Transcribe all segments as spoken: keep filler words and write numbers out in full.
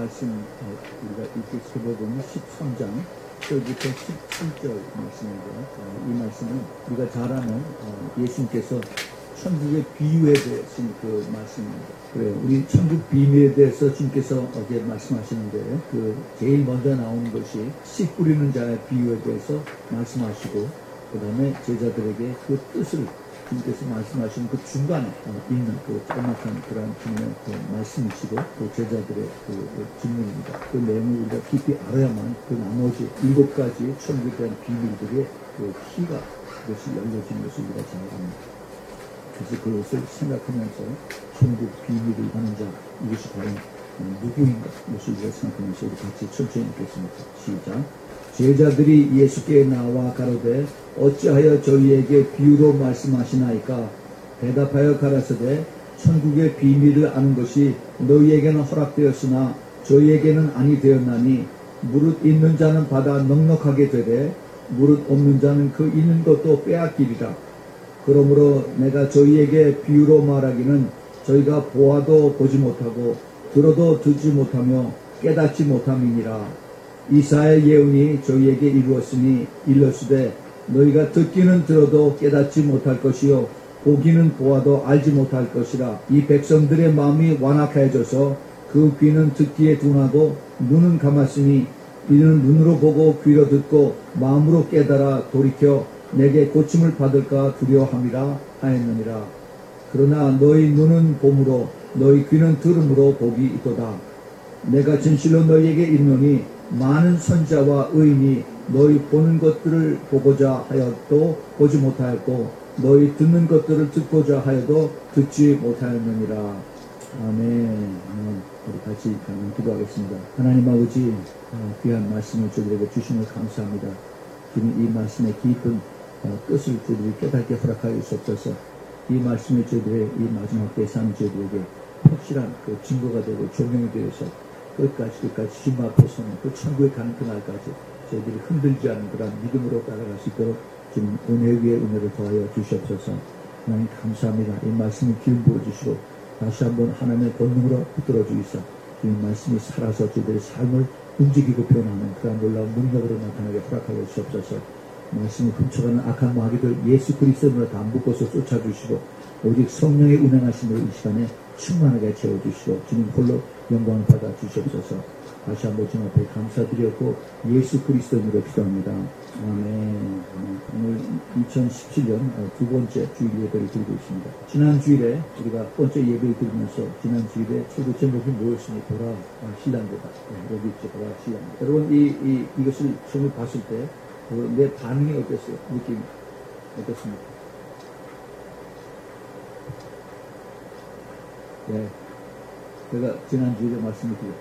말씀 어, 우리가 이렇게 세보면 십삼 장 절부터 십칠 절 말씀인데요. 어, 이 말씀은 우리가 잘 아는 어, 예수님께서 천국의 비유에 대해서 그 말씀입니다. 그래요. 우리 천국 비유에 대해서 주님께서 어제 말씀하시는데 그 제일 먼저 나오는 것이 씨 뿌리는 자의 비유에 대해서 말씀하시고 그 다음에 제자들에게 그 뜻을 주님께서 말씀하신 그 중간에 어, 있는 그 조그맣한 그런 중요한 그 말씀이시고 또 제자들의 그, 그 질문입니다. 그 내용을 우리가 깊이 알아야만 그 나머지 일곱 가지 천국에 대한 비밀들의 그 키가 그것이 열려지는 것을 우리가 잘 압니다. 그래서 그것을 생각하면서 천국 비밀을 아는 자 이것이 과연 누구인가 이것을 우리가 생각하면서 우리 같이 천천히 읽겠습니다. 시작. 제자들이 예수께 나와 가로되 어찌하여 저희에게 비유로 말씀하시나이까? 대답하여 가라사대 천국의 비밀을 아는 것이 너희에게는 허락되었으나 저희에게는 아니 되었나니 무릇 있는 자는 받아 넉넉하게 되되 무릇 없는 자는 그 있는 것도 빼앗기리라. 그러므로 내가 저희에게 비유로 말하기는 저희가 보아도 보지 못하고 들어도 듣지 못하며 깨닫지 못함이니라. 이사야의 예언이 저희에게 이루었으니 일렀으되 너희가 듣기는 들어도 깨닫지 못할 것이요 보기는 보아도 알지 못할 것이라. 이 백성들의 마음이 완악해져서 그 귀는 듣기에 둔하고 눈은 감았으니 이는 눈으로 보고 귀로 듣고 마음으로 깨달아 돌이켜 내게 고침을 받을까 두려워함이라 하였느니라. 그러나 너희 눈은 봄으로 너희 귀는 들음으로 복이 있도다. 내가 진실로 너희에게 이르노니 많은 선자와 의인이 너희 보는 것들을 보고자 하여도 보지 못하였고 너희 듣는 것들을 듣고자 하여도 듣지 못하였느니라. 아멘. 우리 같이 기도하겠습니다. 하나님 아버지 귀한 말씀을 저희에게 주시면 감사합니다. 주님 이 말씀의 깊은 뜻을 저희들이 깨닫게 허락하여 주옵소서. 이 말씀이 저희들의 이 마지막 때 삶 저희들에게 확실한 그 증거가 되고 조명이 되어서 끝까지 끝까지 주님 앞에 서는 그 천국에 가는 그날까지 저희들이 흔들지 않는 그런 믿음으로 따라갈 수 있도록 주님 은혜 위에 은혜를 더하여 주시옵소서. 하나님 감사합니다. 이 말씀을 기름 부어주시고 다시 한번 하나님의 권능으로 붙들어 주이사 이 말씀이 살아서 저희들의 삶을 움직이고 변화하는 그런 놀라운 능력으로 나타나게 허락하여 주시옵소서. 말씀을 훔쳐가는 악한 마귀들 예수 그리스도로 다 묶어서 쫓아주시고 오직 성령의 운행하심으로 이 시간에 충만하게 채워주시고 주님 홀로 영광을 받아 주시옵소서. 다시 한번 주님 앞에 감사드렸고 예수 그리스도로 기도합니다. 아멘. 오늘 이천십칠 년 두 번째 주일 예배를 드리고 있습니다. 지난 주일에 우리가 번째 예배를 드리면서 지난 주일에 최고 제목이 뭐였습니까? 돌아 신랑보다. 네, 여기 있죠. 돌아 신랑보다. 여러분 이, 이, 이것을 처음 봤을 때 내 반응이 어땠어요? 느낌이 어떻습니까? 네. 제가 지난주에 말씀을 드렸죠.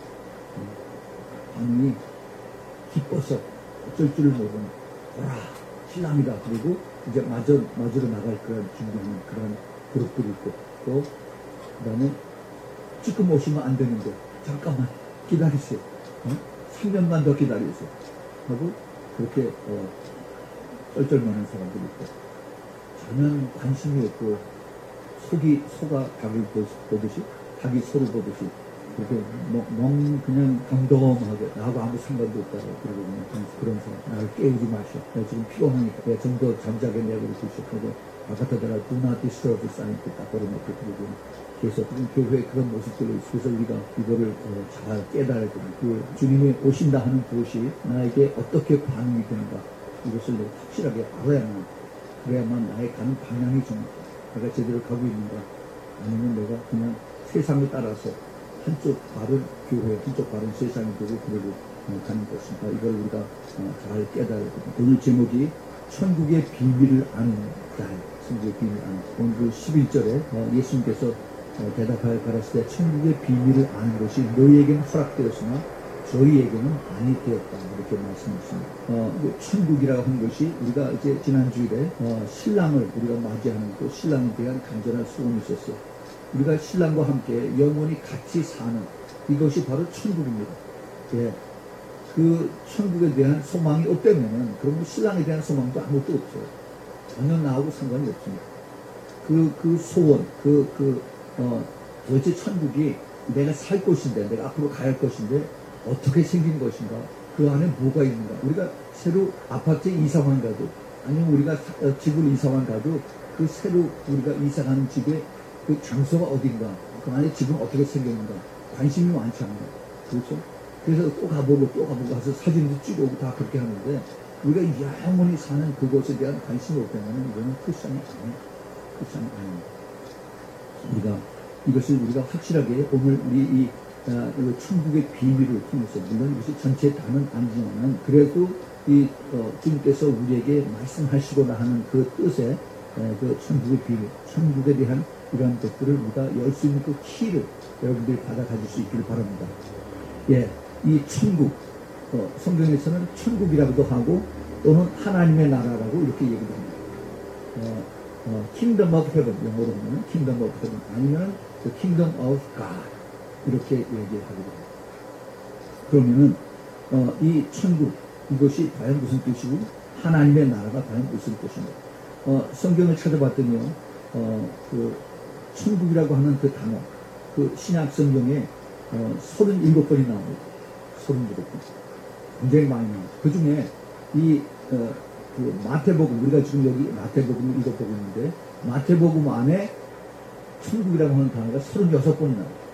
반응이 기뻐서 어쩔 줄을 모르는, 오라, 신랑이다. 그리고 이제 마저, 마저로 나갈 그런 준비하는 그런 그룹들이 있고, 또, 그 다음에 지금 오시면 안 되는데, 잠깐만 기다리세요. 어? 삼 년만 더 기다리세요. 하고, 그렇게, 어, 쩔쩔매는 사람들이 있고, 전혀 관심이 없고, 속이, 소가 닭을 보듯이, 닭이 소를 보듯이, 그렇게, 멍, 그냥 덤덤하게, 나하고 아무 상관도 없다고, 그러고 그냥 그런 사람, 나를 깨우지 마셔. 내가 지금 피곤하니까, 내가 좀 더 잠자게 내고 그러시오. 그리고, 바깥에다가 do not disturb 사인을 딱 걸어놓고, 그리고 계속, 교회에 그런 모습들을 있어서 우리가 이거를 어, 잘 깨달아야 됩니다. 그 주님이 오신다 하는 그것이 나에게 어떻게 반응이 되는가, 이것을 내가 확실하게 알아야만, 그래야만 나의 가는 방향이 좀, 내가 제대로 가고 있는가, 아니면 내가 그냥 세상을 따라서 한쪽 발은 교회, 한쪽 발은 세상이 되고 그러고 어, 가는 것인가, 이걸 우리가 어, 잘 깨달아야 됩니다. 오늘 제목이 천국의 비밀을 아는 자예요. 천국의 비밀을 아는 자. 오늘 그 십일 절에 어, 예수님께서 어, 대답하여 가라사대 때 천국의 비밀을 아는 것이 너희에게는 허락되었으나 저희에게는 아니 되었다. 이렇게 말씀하십니다. 어, 그 천국이라고 하는 것이 우리가 이제 지난주일에 어, 신랑을 우리가 맞이하는 그 신랑에 대한 간절한 소원이 있었어요. 우리가 신랑과 함께 영원히 같이 사는 이것이 바로 천국입니다. 예. 그 천국에 대한 소망이 없다면은 그럼 신랑에 대한 소망도 아무것도 없어요. 전혀 나하고 상관이 없습니다. 그, 그 소원, 그, 그, 어, 도대체 천국이 내가 살 곳인데, 내가 앞으로 가야 할 것인데, 어떻게 생긴 것인가? 그 안에 뭐가 있는가? 우리가 새로 아파트에 이사만 가도, 아니면 우리가 사, 어, 집을 이사만 가도, 그 새로 우리가 이사가는 집의 그 장소가 어딘가? 그 안에 집은 어떻게 생겼는가? 관심이 많지 않나? 그렇죠? 그래서 또 가보고 또 가보고 가서 사진도 찍어오고 다 그렇게 하는데, 우리가 영원히 사는 그것에 대한 관심이 없다면 이거는 크리스천이 아니에요. 크리스천이 아닙니다. 우리가 이것을 우리가 확실하게 오늘 우리 이 아, 천국의 비밀을 통해서, 물론 이것이 전체 다는 아니지만 그래도 이 어, 주님께서 우리에게 말씀하시고나 하는 그 뜻에 에, 그 천국의 비밀, 천국에 대한 이러한 것들을 우리가 열 수 있는 그 키를 여러분들이 받아 가질 수 있기를 바랍니다. 예, 이 천국, 어, 성경에서는 천국이라고도 하고 또는 하나님의 나라라고 이렇게 얘기를 합니다. 어, 어, Kingdom of Heaven, 영어로 보면 Kingdom of Heaven, 아니면 The Kingdom of God 이렇게 얘기를 하게 됩니다. 그러면은 어, 이 천국, 이것이 과연 무슨 뜻이고 하나님의 나라가 과연 무슨 뜻인가? 어, 성경을 찾아봤더니요, 어, 그 천국이라고 하는 그 단어, 그 신약 성경에 어, 서른일곱 번이 나옵니다. 서른일곱 번. 굉장히 많이 나옵니다. 그 중에 이 어, 그 마태복음, 우리가 지금 여기 마태복음을 읽어보고 있는데, 마태복음 안에 천국이라고 하는 단어가 서른여섯 번이 나옵니다.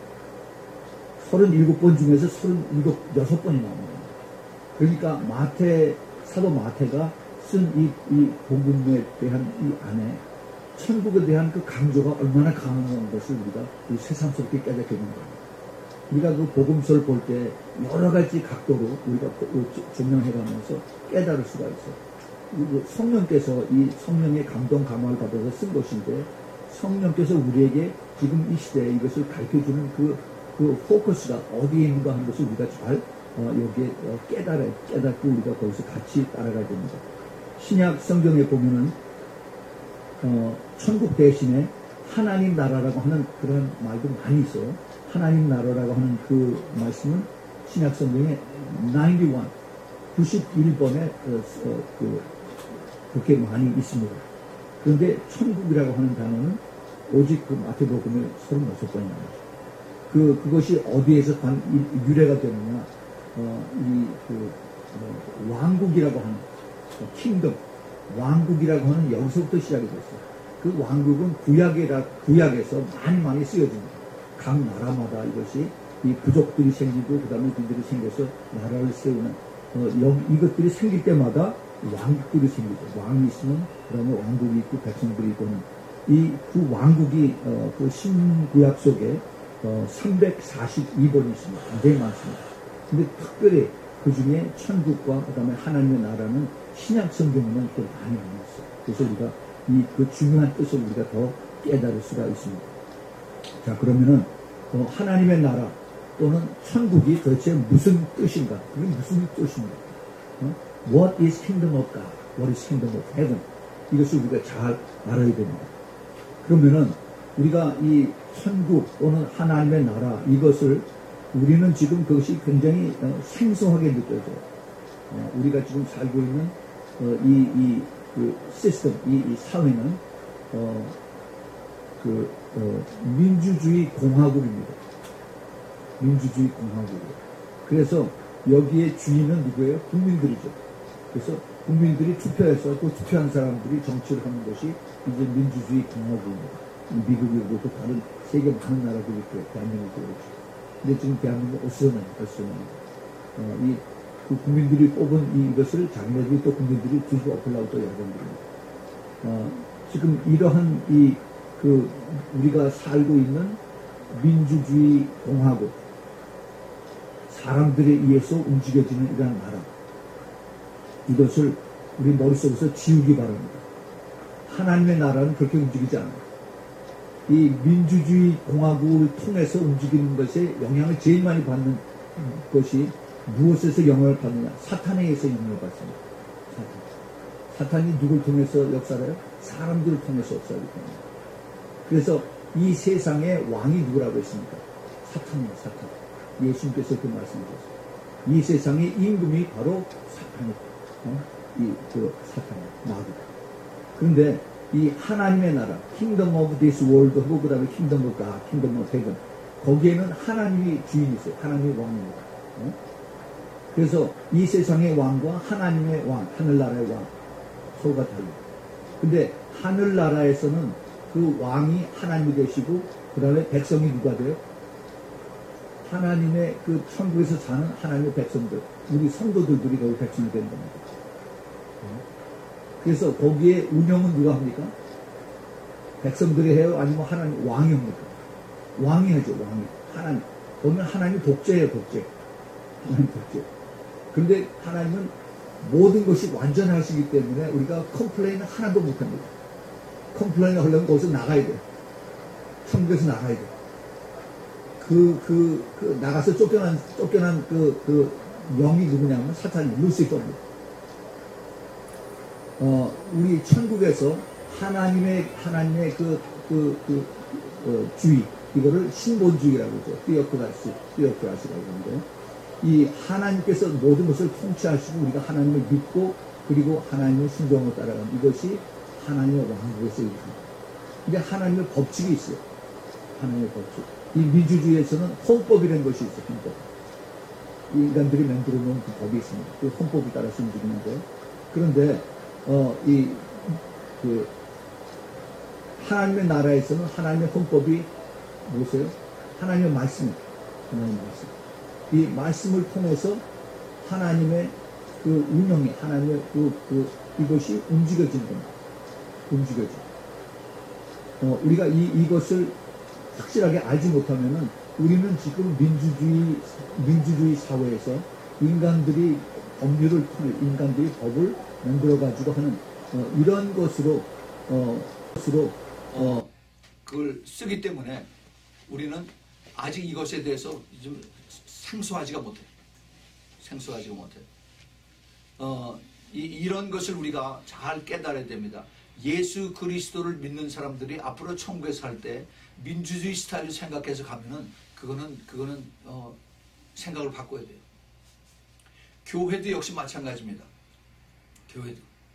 서른일곱 번 중에서 서른여섯 번이 나옵니다. 그러니까 마태, 사도 마태가 쓴 이, 이 복음에 대한 이 안에 천국에 대한 그 강조가 얼마나 강한 것을 우리가 새삼스럽게 깨닫게 되는 겁니다. 우리가 그 복음서를 볼 때 여러 가지 각도로 우리가 조명해가면서 깨달을 수가 있어요. 성령께서 이 성령의 감동 감화를 받아서 쓴 것인데, 성령께서 우리에게 지금 이 시대에 이것을 가르쳐주는 그, 그 포커스가 어디에 있는가 하는 것을 우리가 잘 어, 여기에 어, 깨달아, 깨닫고 우리가 거기서 같이 따라가야 됩니다. 신약 성경에 보면은 어, 천국 대신에 하나님 나라라고 하는 그런 말도 많이 있어요. 하나님 나라라고 하는 그 말씀은 신약 성경에 구십일, 구십일 번에 어, 어, 그, 그렇게 많이 있습니다. 그런데 천국이라고 하는 단어는 오직 그 마태복음에 서른여섯 번이 나오죠. 그, 그것이 어디에서 관, 유래가 되느냐, 어, 이, 그, 어, 왕국이라고 하는, 어, 킹덤, 왕국이라고 하는 여기서부터 시작이 됐어요. 그 왕국은 구약이라, 구약에서 많이 많이 쓰여집니다. 각 나라마다 이것이 이 부족들이 생기고 그 다음에 그들이 생겨서 나라를 세우는 어, 여기, 이것들이 생길 때마다 왕국들이 생기죠. 왕이 있으면 그 다음에 왕국이 있고 백성들이 있고 이 그 왕국이 어, 그 신구약 속에 어, 삼백사십이 번이 있습니다. 굉장히 많습니다. 근데 특별히 그 중에 천국과 그 다음에 하나님의 나라는 신약 성경에는 또 많이 나왔어요. 그래서 우리가 이 그 중요한 뜻을 우리가 더 깨달을 수가 있습니다. 자, 그러면은 어, 하나님의 나라 또는 천국이 도대체 무슨 뜻인가? 그게 무슨 뜻입니까? 어? What is kingdom of God? What is kingdom of heaven? 이것을 우리가 잘 알아야 됩니다. 그러면은 우리가 이 천국 또는 하나님의 나라, 이것을 우리는 지금 그것이 굉장히 어, 생소하게 느껴져요. 어, 우리가 지금 살고 있는 어, 이, 이 그 시스템, 이, 이 사회는 어, 그 어, 민주주의 공화국입니다. 민주주의 공화국이에요. 그래서 여기에 주인은 누구예요? 국민들이죠. 그래서 국민들이 투표해서 그 투표한 사람들이 정치를 하는 것이 이제 민주주의 공화국입니다. 미국이고 또 다른 세계 많은 나라들이 있고요. 대한민국도 그렇죠. 근데 지금 대한민국 어수선해요. 어수선합니다. 어, 이 그 국민들이 뽑은 이것을 자기네들이 또 국민들이 뒤집어 엎으려고 또 여러분들입니다. 어, 지금 이러한 이 그 우리가 살고 있는 민주주의 공화국, 사람들에 의해서 움직여지는 이러한 나라, 이것을 우리 머릿속에서 지우기 바랍니다. 하나님의 나라는 그렇게 움직이지 않아요. 이 민주주의 공화국을 통해서 움직이는 것에 영향을 제일 많이 받는 것이 무엇에서 영향을 받느냐? 사탄에 의해서 영향을 받습니다. 사탄. 사탄이 누굴 통해서 역사를 해요? 사람들을 통해서 역사를 합니다. 그래서 이 세상의 왕이 누구라고 했습니까? 사탄입니다. 사탄. 예수님께서 그 말씀하셨어요. 이 세상의 임금이 바로 사탄이다. 어? 이, 그, 사탄이다. 마귀다. 그런데 이 하나님의 나라, Kingdom of this world 하고 그 다음에 Kingdom of God, Kingdom of Heaven, 거기에는 하나님이 주인이세요. 하나님이 왕입니다. 어? 그래서 이 세상의 왕과 하나님의 왕, 하늘나라의 왕 서로가 달라요. 근데 하늘나라에서는 그 왕이 하나님이 되시고 그 다음에 백성이 누가 돼요? 하나님의 그 천국에서 사는 하나님의 백성들, 우리 성도들들이 거기 백성이 되는 겁니다. 그래서 거기에 운영은 누가 합니까? 백성들이 해요? 아니면 하나님 왕이 합니까? 왕이 하죠. 왕이. 하나님. 보면 하나님 독재예요. 독재. 하나님 독재. 그런데 하나님은 모든 것이 완전하시기 때문에 우리가 컴플레인 하나도 못합니다. 컴플레인 하려면 거기서 나가야 돼요. 천국에서 나가야 돼요. 그, 그, 그, 나가서 쫓겨난, 쫓겨난 그, 그, 영이 누구냐면 사탄이 루시퍼입니다. 어, 우리 천국에서 하나님의, 하나님의 그, 그, 그, 어, 주의, 이거를 신본주의라고 하죠. 티오크라시, 티오크라시라고 하는데, 이 하나님께서 모든 것을 통치하시고 우리가 하나님을 믿고 그리고 하나님의 순종을 따라가는 이것이 하나님의 왕국에서 일합니다. 근데 하나님의 법칙이 있어요. 하나님의 법칙. 이 민주주의에서는 헌법이라는 것이 있어요. 헌법. 인간들이 만들어 놓은 그 법이 있습니다. 그 헌법을 따라서 움직이는데, 그런데 어, 이 그 하나님의 나라에서는 하나님의 헌법이 무엇이에요? 하나님의 말씀입니다. 하나님의 말씀. 이 말씀을 통해서 하나님의 그 운영이, 하나님의 그, 그, 이것이 움직여지는 겁니다. 움직여져. 어, 우리가 이, 이것을 확실하게 알지 못하면은 우리는 지금 민주주의, 민주주의 사회에서 인간들이 법률을 통해, 인간들이 법을 만들어가지고 하는, 어, 이런 것으로, 어, 것으로, 어, 그걸 쓰기 때문에 우리는 아직 이것에 대해서 좀 생소하지가 못해요. 생소하지가 못해요. 어, 이, 이런 것을 우리가 잘 깨달아야 됩니다. 예수 그리스도를 믿는 사람들이 앞으로 천국에 살 때 민주주의 스타일을 생각해서 가면은 그거는 그거는 어, 생각을 바꿔야 돼요. 교회도 역시 마찬가지입니다. 교회도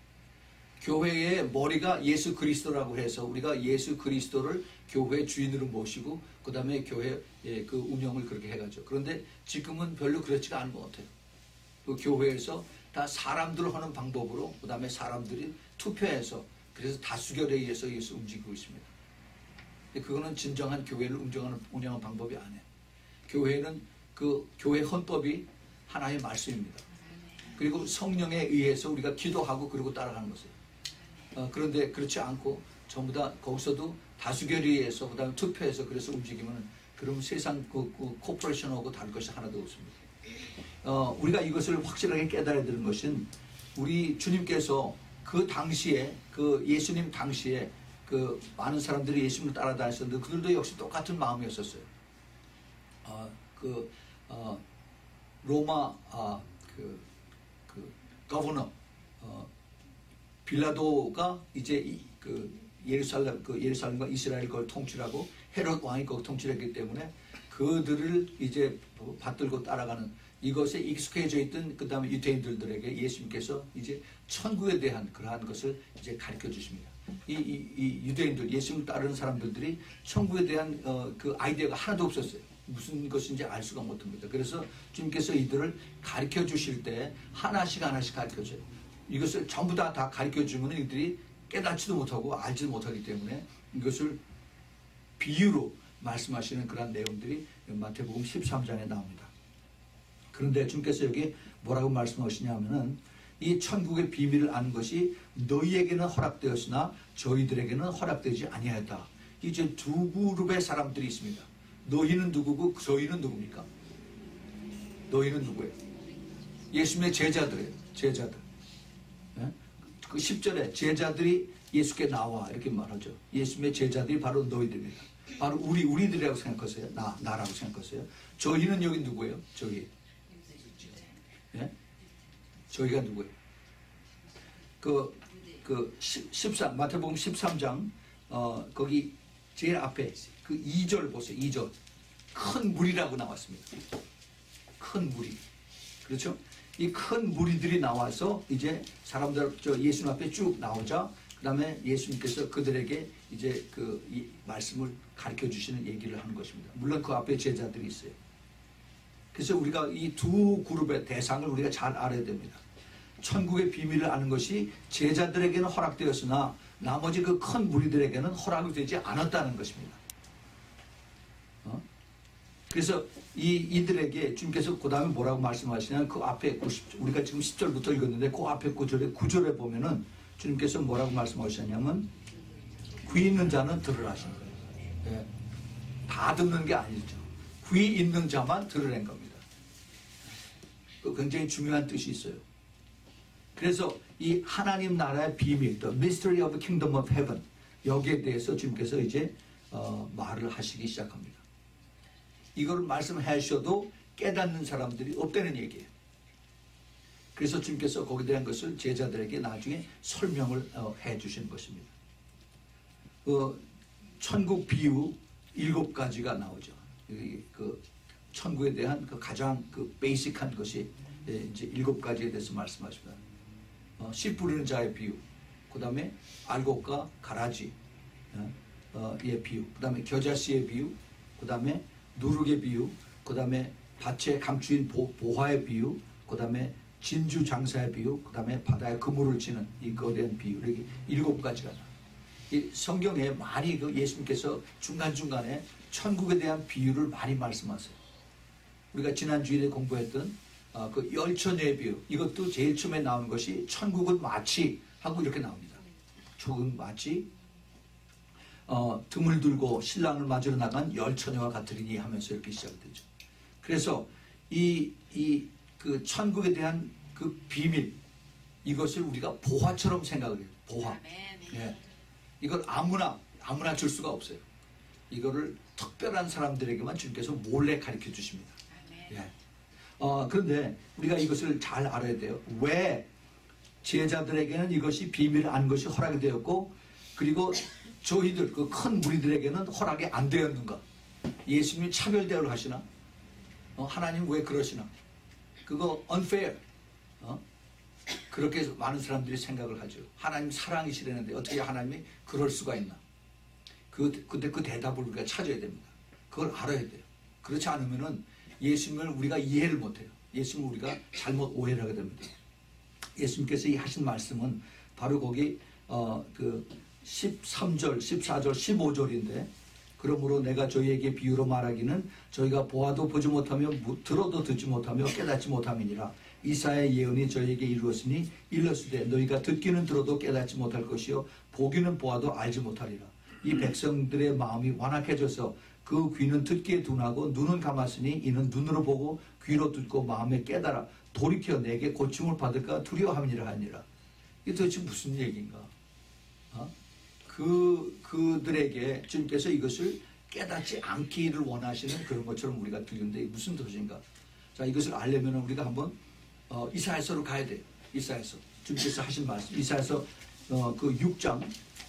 교회의 머리가 예수 그리스도라고 해서 우리가 예수 그리스도를 교회 주인으로 모시고 그 다음에 교회의 그 운영을 그렇게 해가죠. 그런데 지금은 별로 그렇지가 않은 것 같아요. 그 교회에서 다 사람들 하는 방법으로 그 다음에 사람들이 투표해서 그래서 다수결에 의해서 예수 움직이고 있습니다. 그거는 진정한 교회를 운영하는, 운영하는 방법이 아니에요. 교회는 그 교회 헌법이 하나의 말씀입니다. 그리고 성령에 의해서 우리가 기도하고 그리고 따라가는 것이에요. 어, 그런데 그렇지 않고 전부 다 거기서도 다수결에 의해서 그 다음에 투표해서 그래서 움직이면 그럼 세상 그, 그 코퍼레이션하고 다를 것이 하나도 없습니다. 어, 우리가 이것을 확실하게 깨달아야 되는 것은 우리 주님께서 그 당시에 그 예수님 당시에 그 많은 사람들이 예수님을 따라다녔었는데 그들도 역시 똑같은 마음이었었어요. 어, 그 어, 로마 아, 그, 그 거버너 어, 빌라도가 이제 이, 그 예루살렘 그 예루살렘과 이스라엘 걸 통치하고 헤롯 왕이 걸 통치했기 때문에 그들을 이제 받들고 따라가는 이것에 익숙해져 있던 그 다음에 유대인들에게 예수님께서 이제 천국에 대한 그러한 것을 이제 가르쳐 주십니다. 이, 이, 이 유대인들 예수님을 따르는 사람들이 천국에 대한 어, 그 아이디어가 하나도 없었어요. 무슨 것인지 알 수가 못합니다. 그래서 주님께서 이들을 가르쳐 주실 때 하나씩 하나씩 가르쳐 줘요. 이것을 전부 다, 다 가르쳐 주면 이들이 깨닫지도 못하고 알지도 못하기 때문에 이것을 비유로 말씀하시는 그런 내용들이 마태복음 십삼 장에 나옵니다. 그런데 주님께서 여기 뭐라고 말씀하시냐면은 이 천국의 비밀을 아는 것이 너희에게는 허락되었으나 저희들에게는 허락되지 아니하였다. 이제 두 그룹의 사람들이 있습니다. 너희는 누구고 저희는 누굽니까? 너희는 누구예요? 예수님의 제자들이에요. 제자들. 네? 그 십 절에 제자들이 예수께 나와 이렇게 말하죠. 예수님의 제자들이 바로 너희들입니다. 바로 우리, 우리들이라고 생각하세요. 나, 나라고 생각하세요. 저희는 여기 누구예요? 저희. 네? 저희가 누구예요? 그, 그, 십삼, 마태복음 십삼 장, 어, 거기 제일 앞에 그 이 절 보세요. 이 절. 큰 무리라고 나왔습니다. 큰 무리. 그렇죠? 이 큰 무리들이 나와서 이제 사람들, 저 예수님 앞에 쭉 나오자, 그 다음에 예수님께서 그들에게 이제 그 이 말씀을 가르쳐 주시는 얘기를 하는 것입니다. 물론 그 앞에 제자들이 있어요. 그래서 우리가 이 두 그룹의 대상을 우리가 잘 알아야 됩니다. 천국의 비밀을 아는 것이 제자들에게는 허락되었으나 나머지 그 큰 무리들에게는 허락이 되지 않았다는 것입니다. 어? 그래서 이, 이들에게 주님께서 그 다음에 뭐라고 말씀하시냐면 그 앞에 구십, 우리가 지금 십 절부터 읽었는데 그 앞에 구 절에, 구 절에 보면은 주님께서 뭐라고 말씀하셨냐면 귀 있는 자는 들으라 하신 거예요. 예. 다 듣는 게 아니죠. 귀 있는 자만 들으라는 겁니다. 그 굉장히 중요한 뜻이 있어요. 그래서 이 하나님 나라의 비밀, The Mystery of the Kingdom of Heaven, 여기에 대해서 주님께서 이제 어, 말을 하시기 시작합니다. 이걸 말씀해 주셔도 깨닫는 사람들이 없다는 얘기예요. 그래서 주님께서 거기에 대한 것을 제자들에게 나중에 설명을 어, 해 주신 것입니다. 어, 천국 비유 일곱 가지가 나오죠. 그 천국에 대한 그 가장 그 베이직한 것이 이제 일곱 가지에 대해서 말씀하십니다. 어, 씨 뿌리는 자의 비유, 그 다음에 알곡과 가라지, 어, 의 비유, 그 다음에 겨자씨의 비유, 그 다음에 누룩의 비유, 그 다음에 밭에 감추인 보, 보화의 비유, 그 다음에 진주 장사의 비유, 그 다음에 바다에 그물을 치는 이거에 대한 비유, 이렇게 일곱 가지가 나와요. 이 성경에 많이 그 예수님께서 중간중간에 천국에 대한 비유를 많이 말씀하세요. 우리가 지난 주일에 공부했던 어, 그 열처녀의 비유, 이것도 제일 처음에 나오는 것이 천국은 마치 하고 이렇게 나옵니다. 조금 마치 어, 등을 들고 신랑을 맞으러 나간 열처녀와 같으리니 하면서 이렇게 시작되죠. 그래서 이, 이, 그 천국에 대한 그 비밀, 이것을 우리가 보화처럼 생각을 해요. 보화. 예. 이걸 아무나, 아무나 줄 수가 없어요. 이거를 특별한 사람들에게만 주님께서 몰래 가르쳐 주십니다. 예. 어, 그런데 우리가 이것을 잘 알아야 돼요. 왜 제자들에게는 이것이 비밀을 아는 것이 허락이 되었고, 그리고 저희들, 그 큰 무리들에게는 허락이 안 되었는가? 예수님이 차별 대우를 하시나? 어, 하나님 왜 그러시나? 그거 unfair. 어? 그렇게 많은 사람들이 생각을 하죠. 하나님 사랑이시라는데 어떻게 하나님이 그럴 수가 있나? 그, 근데 그 대답을 우리가 찾아야 됩니다. 그걸 알아야 돼요. 그렇지 않으면은 예수님을 우리가 이해를 못해요. 예수님을 우리가 잘못 오해를 하게 됩니다. 예수님께서 이 하신 말씀은 바로 거기 어, 그 십삼 절, 십사 절, 십오 절인데, 그러므로 내가 저희에게 비유로 말하기는 저희가 보아도 보지 못하며 들어도 듣지 못하며 깨닫지 못함이니라. 이사야의 예언이 저희에게 이루었으니 일렀으되 너희가 듣기는 들어도 깨닫지 못할 것이요 보기는 보아도 알지 못하리라. 이 백성들의 마음이 완악해져서 그 귀는 듣기에 둔하고 눈은 감았으니 이는 눈으로 보고 귀로 듣고 마음에 깨달아 돌이켜 내게 고침을 받을까 두려워함이라 하니라. 이게 도대체 무슨 얘기인가? 어? 그, 그들에게 주님께서 이것을 깨닫지 않기를 원하시는 그런 것처럼 우리가 들리는데 무슨 뜻인가? 자, 이것을 알려면 우리가 한번 어, 이사야서로 가야 돼요. 이사야서. 주님께서 하신 말씀. 이사야서 어, 그 육 장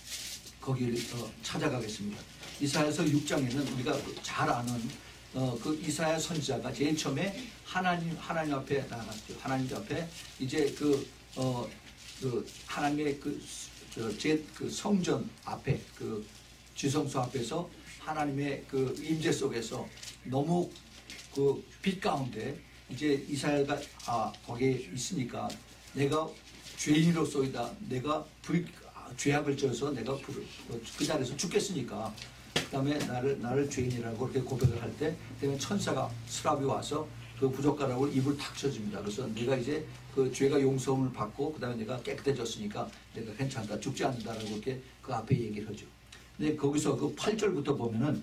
거기를 어, 찾아가겠습니다. 이사야서 육 장에는 우리가 잘 아는 어, 그 이사야 선지자가 제일 처음에 하나님 하나님 앞에 나갔죠. 하나님 앞에 이제 그, 어, 그 하나님의 그, 저, 제, 그 성전 앞에 그 지성소 앞에서 하나님의 그 임재 속에서 너무 그 빛 가운데 이제 이사야가 아 거기에 있으니까 내가 죄인으로서이다. 내가 불 죄악을 져서 내가 불을 그 자리에서 죽겠으니까 그다음에 나를 나를 죄인이라고 그렇게 고백을 할 때 그다음에 천사가 스랍이 와서 그 부젓가락을 입을 탁 쳐줍니다. 그래서 내가 이제 그 죄가 용서함을 받고 그다음에 내가 깨끗해졌으니까 내가 괜찮다, 죽지 않는다라고 이렇게 그 앞에 얘기를 하죠. 근데 거기서 그 팔 절부터 보면은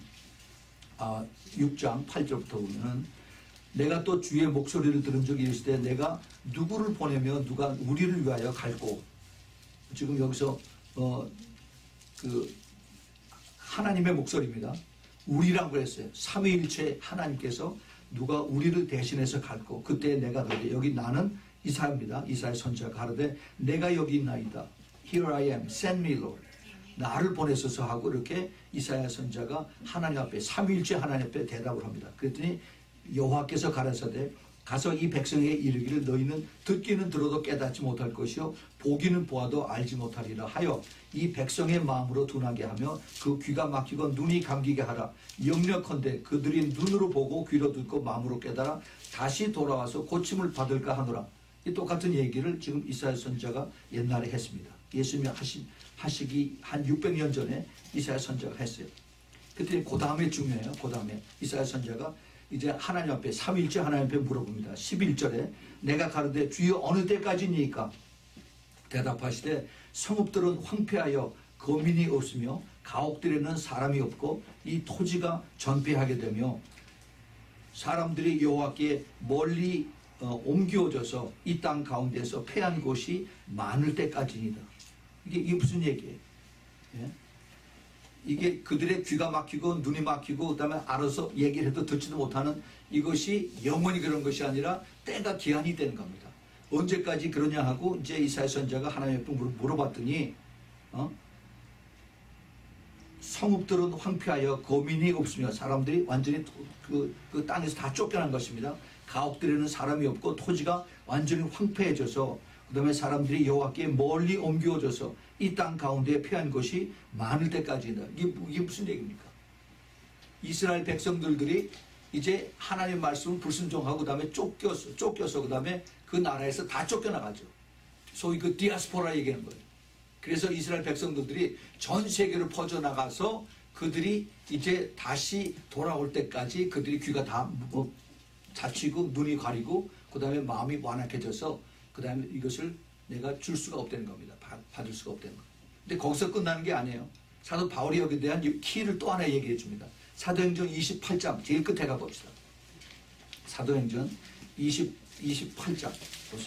아 육 장 팔 절부터 보면은 내가 또 주의 목소리를 들은 적이 있을 때 내가 누구를 보내며 누가 우리를 위하여 갈고, 지금 여기서 어 그 하나님의 목소리입니다. 우리라고 했어요. 삼위일체 하나님께서 누가 우리를 대신해서 갈고, 그때 내가 가되 여기 나는 이사야입니다. 이사야 선지자가 가로되 내가 여기 있나이다. Here I am, send me Lord. 나를 보내소서 하고 이렇게 이사야 선지자가 하나님 앞에 삼위일체 하나님 앞에 대답을 합니다. 그랬더니 여호와께서 가라사대 가서 이 백성에게 이르기를 너희는 듣기는 들어도 깨닫지 못할 것이요 보기는 보아도 알지 못하리라 하여 이 백성의 마음으로 둔하게 하며 그 귀가 막히고 눈이 감기게 하라. 영력컨대 그들이 눈으로 보고 귀로 듣고 마음으로 깨달아 다시 돌아와서 고침을 받을까 하노라. 이 똑같은 얘기를 지금 이사야 선지자가 옛날에 했습니다. 예수님이 하시, 하시기 한 육백 년 전에 이사야 선지자가 했어요. 그때 그 다음에 중요해요. 그 다음에 이사야 선지자가 이제 하나님 앞에 삼위일체 하나님 앞에 물어봅니다. 십일 절에 내가 가로되 주여 어느 때까지니까 대답하시되 성읍들은 황폐하여 거민이 없으며 가옥들에는 사람이 없고 이 토지가 전폐하게 되며 사람들이 여호와께 멀리 어, 옮겨져서 이 땅 가운데서 패한 곳이 많을 때까지니다. 이게, 이게 무슨 얘기예요? 예? 이게 그들의 귀가 막히고 눈이 막히고 그다음에 알아서 얘기를 해도 듣지도 못하는 이것이 영원히 그런 것이 아니라 때가 기한이 되는 겁니다. 언제까지 그러냐 하고 이제 이사야 선지자가 하나님 앞에 물어봤더니 어? 성읍들은 황폐하여 거민이 없으며 사람들이 완전히 그, 그 땅에서 다 쫓겨난 것입니다. 가옥들에는 사람이 없고 토지가 완전히 황폐해져서 그 다음에 사람들이 여호와께 멀리 옮겨져서 이 땅 가운데에 패한 것이 많을 때까지다. 이게, 이게 무슨 얘기입니까? 이스라엘 백성들이 이제 하나님 말씀을 불순종하고 그 다음에 쫓겨서 쫓겨서 그 다음에 그 나라에서 다 쫓겨나가죠. 소위 그 디아스포라 얘기하는 거예요. 그래서 이스라엘 백성들이 전 세계로 퍼져나가서 그들이 이제 다시 돌아올 때까지 그들이 귀가 다 뭐, 자치고 눈이 가리고 그 다음에 마음이 완악해져서 그 다음에 이것을 내가 줄 수가 없다는 겁니다. 받을 수가 없다는 겁니다. 근데 거기서 끝나는 게 아니에요. 사도 바울이 여기에 대한 키를 또 하나 얘기해 줍니다. 사도행전 이십팔 장 제일 끝에 가봅시다. 사도행전 이십, 이십팔 장 보세요.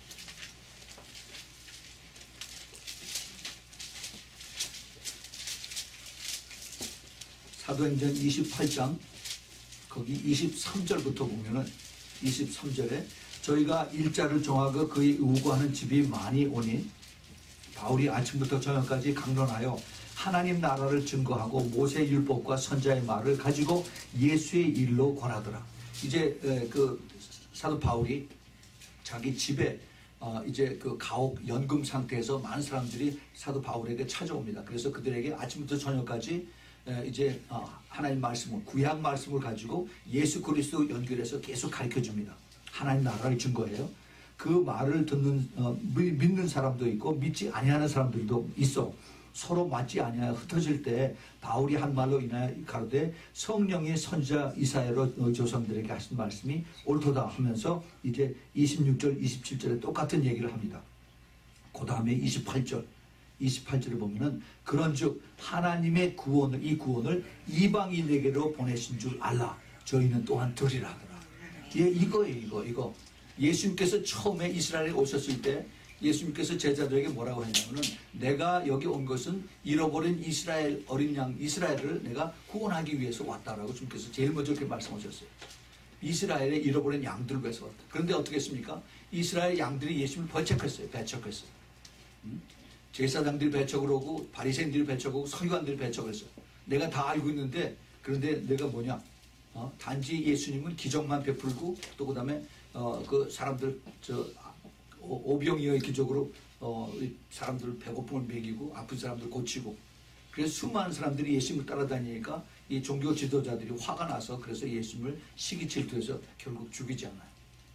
사도행전 이십팔 장 거기 이십삼 절부터 보면은 이십삼 절에 저희가 일자를 정하고 그의 의구하는 집이 많이 오니 바울이 아침부터 저녁까지 강론하여 하나님 나라를 증거하고 모세의 율법과 선자의 말을 가지고 예수의 일로 권하더라. 이제 그 사도 바울이 자기 집에 어 이제 그 가옥 연금 상태에서 많은 사람들이 사도 바울에게 찾아옵니다. 그래서 그들에게 아침부터 저녁까지 이제 하나님 말씀을 구약 말씀을 가지고 예수 그리스도 연결해서 계속 가르쳐 줍니다. 하나님 나라를 증거해요. 그 말을 듣는 어, 믿는 사람도 있고 믿지 아니하는 사람들도 있어. 서로 맞지 아니하여 흩어질 때 바울이 한 말로 인하여 가로되 성령의 선지자 이사야로 조상들에게 하신 말씀이 옳도다 하면서 이제 이십육 절 이십칠 절에 똑같은 얘기를 합니다. 그 다음에 이십팔 절 이십팔 절을 보면은 그런즉 하나님의 구원을 이 구원을 이방인에게로 보내신 줄 알라. 저희는 또한 들으라 하더라. 예, 이거예요, 이거, 이거. 예수님께서 처음에 이스라엘에 오셨을 때 예수님께서 제자들에게 뭐라고 했냐면은 내가 여기 온 것은 잃어버린 이스라엘 어린 양 이스라엘을 내가 구원하기 위해서 왔다라고 주님께서 제일 먼저 그렇게 말씀하셨어요. 이스라엘에 잃어버린 양들을 위해서 왔다. 그런데 어떻게 했습니까? 이스라엘 양들이 예수님을 배척했어요. 배척했어요. 음? 제사장들이 배척을 하고 바리새인들이 배척하고 서기관들이 배척을 했어요. 내가 다 알고 있는데 그런데 내가 뭐냐? 어? 단지 예수님은 기적만 베풀고 또 그 다음에 어, 그 사람들 저 오병이어의 기적으로 어, 사람들 배고픔을 먹이고 아픈 사람들 고치고 그래서 수많은 사람들이 예수님을 따라다니니까 이 종교 지도자들이 화가 나서 그래서 예수님을 시기 질투해서 결국 죽이지 않아요.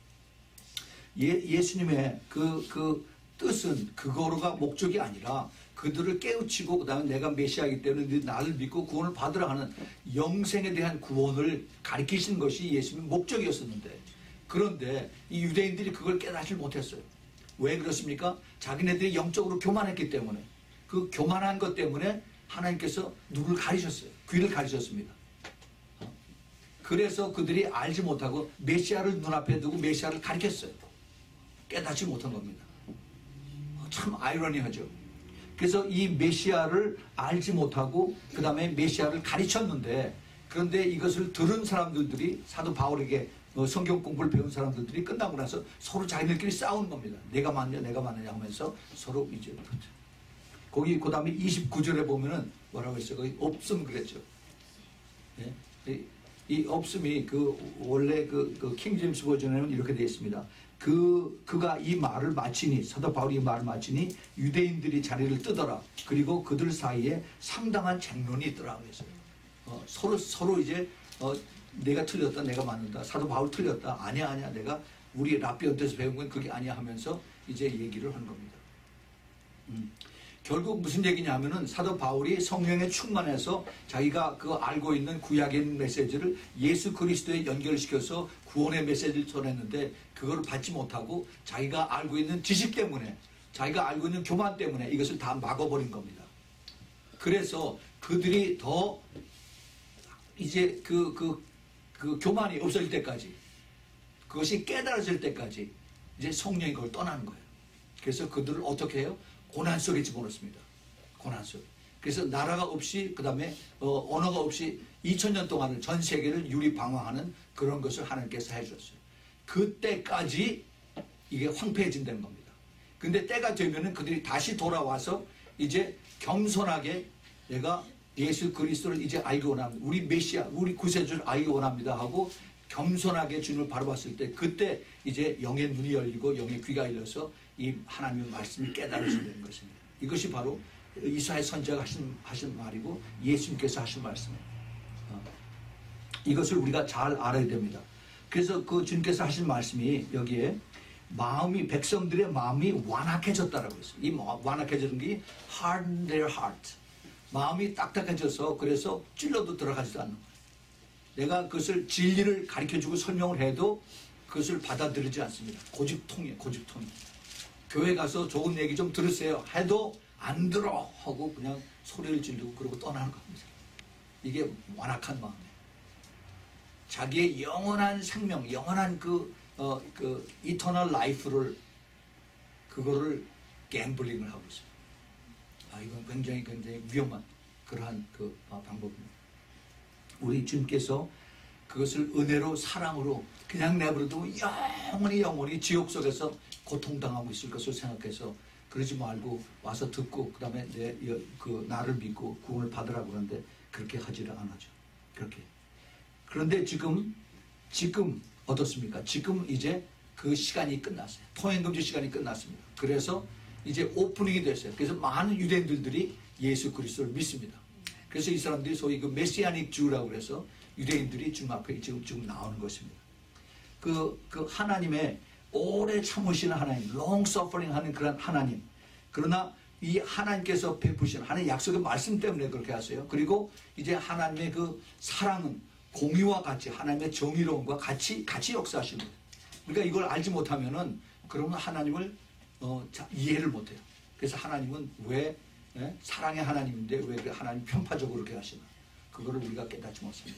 예, 예수님의 그, 그 뜻은 그거로가 목적이 아니라 그들을 깨우치고 그 다음에 내가 메시아이기 때문에 나를 믿고 구원을 받으라 하는 영생에 대한 구원을 가르치시는 것이 예수님의 목적이었었는데 그런데 이 유대인들이 그걸 깨닫지 못했어요. 왜 그렇습니까? 자기네들이 영적으로 교만했기 때문에 그 교만한 것 때문에 하나님께서 눈을 가리셨어요. 귀를 가리셨습니다. 그래서 그들이 알지 못하고 메시아를 눈앞에 두고 메시아를 가리켰어요. 깨닫지 못한 겁니다. 참 아이러니하죠. 그래서 이 메시아를 알지 못하고 그 다음에 메시아를 가르쳤는데 그런데 이것을 들은 사람들이 사도 바울에게 성경 공부를 배운 사람들이 끝나고 나서 서로 자기들끼리 싸우는 겁니다. 내가 맞냐 내가 맞느냐 하면서 서로 이제 거기 그 다음에 이십구 절에 보면은 뭐라고 했어요? 거기 없음 그랬죠. 예? 이 없음이 그 원래 그, 그 킹제임스 버전에는 이렇게 되어 있습니다. 그 그가 이 말을 마치니 사도 바울이 이 말을 마치니 유대인들이 자리를 뜨더라. 그리고 그들 사이에 상당한 쟁론이 있더라 그랬어요. 어, 서로 서로 이제 어, 내가 틀렸다, 내가 맞는다. 사도 바울 틀렸다. 아니야, 아니야. 내가 우리 라비언트에서 배운 건 그게 아니야 하면서 이제 얘기를 한 겁니다. 음. 결국 무슨 얘기냐 하면은 사도 바울이 성령에 충만해서 자기가 그 알고 있는 구약의 메시지를 예수 그리스도에 연결시켜서 구원의 메시지를 전했는데 그걸 받지 못하고 자기가 알고 있는 지식 때문에 자기가 알고 있는 교만 때문에 이것을 다 막아버린 겁니다. 그래서 그들이 더 이제 그, 그, 그 교만이 없어질 때까지 그것이 깨달아질 때까지 이제 성령이 그걸 떠나는 거예요. 그래서 그들을 어떻게 해요? 고난 속에 집어넣습니다. 고난 속에. 그래서 나라가 없이 그 다음에 어, 언어가 없이 이천 년 동안을 전 세계를 유리방황하는 그런 것을 하나님께서 해주셨어요. 그때까지 이게 황폐해진다는 겁니다. 근데 때가 되면은 그들이 다시 돌아와서 이제 겸손하게 내가 예수 그리스도를 이제 알기 원합니다. 우리 메시아, 우리 구세주를 알기 원합니다 하고 겸손하게 주님을 바라봤을 때 그때 이제 영의 눈이 열리고 영의 귀가 열려서 이 하나님의 말씀을 깨달으신다는 것입니다. 이것이 바로 이사야 선지자가 하신, 하신 말이고 예수님께서 하신 말씀입니다. 어. 이것을 우리가 잘 알아야 됩니다. 그래서 그 주님께서 하신 말씀이 여기에 마음이 백성들의 마음이 완악해졌다라고 했어요. 이 완악해지는 게 harden their heart. 마음이 딱딱해져서 그래서 찔러도 들어가지도 않는 거예요. 내가 그것을 진리를 가르쳐주고 설명을 해도 그것을 받아들이지 않습니다. 고집통이에요. 고집통이. 교회 가서 좋은 얘기 좀 들으세요 해도 안 들어 하고 그냥 소리를 지르고 그러고 떠나는 겁니다. 이게 완악한 마음이에요. 자기의 영원한 생명, 영원한 그, 어, 그 이터널 라이프를 그거를 갬블링을 하고 있어요. 아, 이건 굉장히 굉장히 위험한 그러한 그 어, 방법입니다. 우리 주님께서 그것을 은혜로 사랑으로 그냥 내버려두고 영원히 영원히 지옥 속에서 고통당하고 있을 것을 생각해서 그러지 말고 와서 듣고 그 다음에 내 그 나를 믿고 구원을 받으라고 그러는데 그렇게 하지를 않아죠. 그렇게. 그런데 지금 지금 어떻습니까? 지금 이제 그 시간이 끝났어요. 통행금지 시간이 끝났습니다. 그래서 이제 오프닝이 됐어요. 그래서 많은 유대인들이 예수 그리스도를 믿습니다. 그래서 이 사람들이 소위 그 메시아닉 주라고 그래서 유대인들이 지금 앞에 지금, 지금 나오는 것입니다. 그, 그 하나님의 오래 참으시는 하나님, long suffering 하는 그런 하나님. 그러나 이 하나님께서 베푸시는 하나님의 약속의 말씀 때문에 그렇게 하세요. 그리고 이제 하나님의 그 사랑은 공의와 같이 하나님의 정의로움과 같이, 같이 역사하십니다. 우리가 이걸 알지 못하면은 그러면 하나님을 어, 자, 이해를 못해요. 그래서 하나님은 왜 예? 사랑의 하나님인데 왜 하나님 편파적으로 그렇게 하시나? 그거를 우리가 깨닫지 못합니다.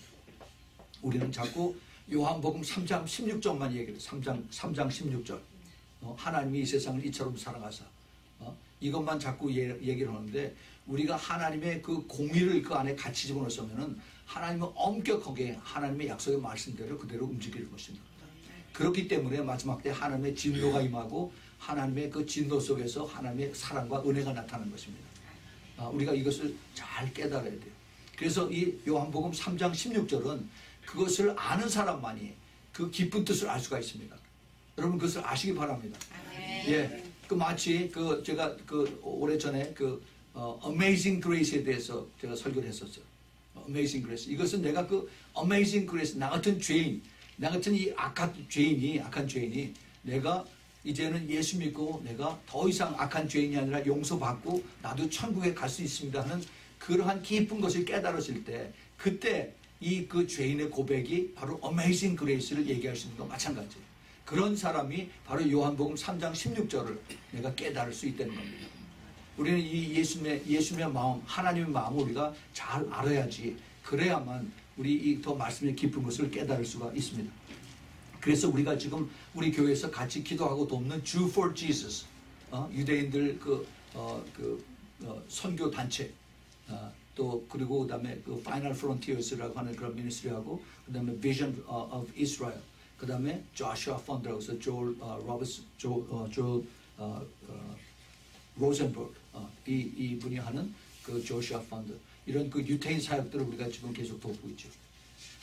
우리는 자꾸 요한복음 삼 장 십육 절만 얘기해요. 삼 장, 삼 장 십육 절. 어, 하나님이 이 세상을 이처럼 사랑하사. 어, 이것만 자꾸 예, 얘기를 하는데 우리가 하나님의 그 공의를 그 안에 같이 집어넣으면은 하나님은 엄격하게 하나님의 약속의 말씀대로 그대로 움직일 것입니다. 그렇기 때문에 마지막 때 하나님의 진노가 임하고 하나님의 그 진노 속에서 하나님의 사랑과 은혜가 나타나는 것입니다. 아, 우리가 이것을 잘 깨달아야 돼요. 그래서 이 요한복음 삼 장 십육 절은 그것을 아는 사람만이 그 깊은 뜻을 알 수가 있습니다. 여러분 그것을 아시기 바랍니다. 예, 그 마치 그 제가 그 오래 전에 그 어, Amazing Grace에 대해서 제가 설교를 했었어요. Amazing Grace. 이것은 내가 그 Amazing Grace 나 같은 죄인, 나 같은 이 악한 죄인이 악한 죄인이 내가 이제는 예수 믿고 내가 더 이상 악한 죄인이 아니라 용서받고 나도 천국에 갈 수 있습니다 하는 그러한 깊은 것을 깨달았을 때 그때 이 그 죄인의 고백이 바로 Amazing Grace를 얘기할 수 있는 것과 마찬가지예요. 그런 사람이 바로 요한복음 삼 장 십육 절을 내가 깨달을 수 있다는 겁니다. 우리는 이 예수님의, 예수님의 마음, 하나님의 마음을 우리가 잘 알아야지 그래야만 우리 이 더 말씀의 깊은 것을 깨달을 수가 있습니다. 그래서 우리가 지금 우리 교회에서 같이 기도하고 돕는 Jew for Jesus, 어, 유대인들 그, 어, 그 어, 선교 단체, 어, 또 그리고 그다음에 그 Final Frontiers라고 하는 그런 미니스트리하고 그다음에 Vision of Israel, 그다음에 Joshua Fund라고 해서 조엘 어, 로버스 조 어, 조 어, 어, 로젠버그 어, 이 이분이 하는 그 조슈아 펀드 이런 그 유태인 사역들을 우리가 지금 계속 돕고 있죠.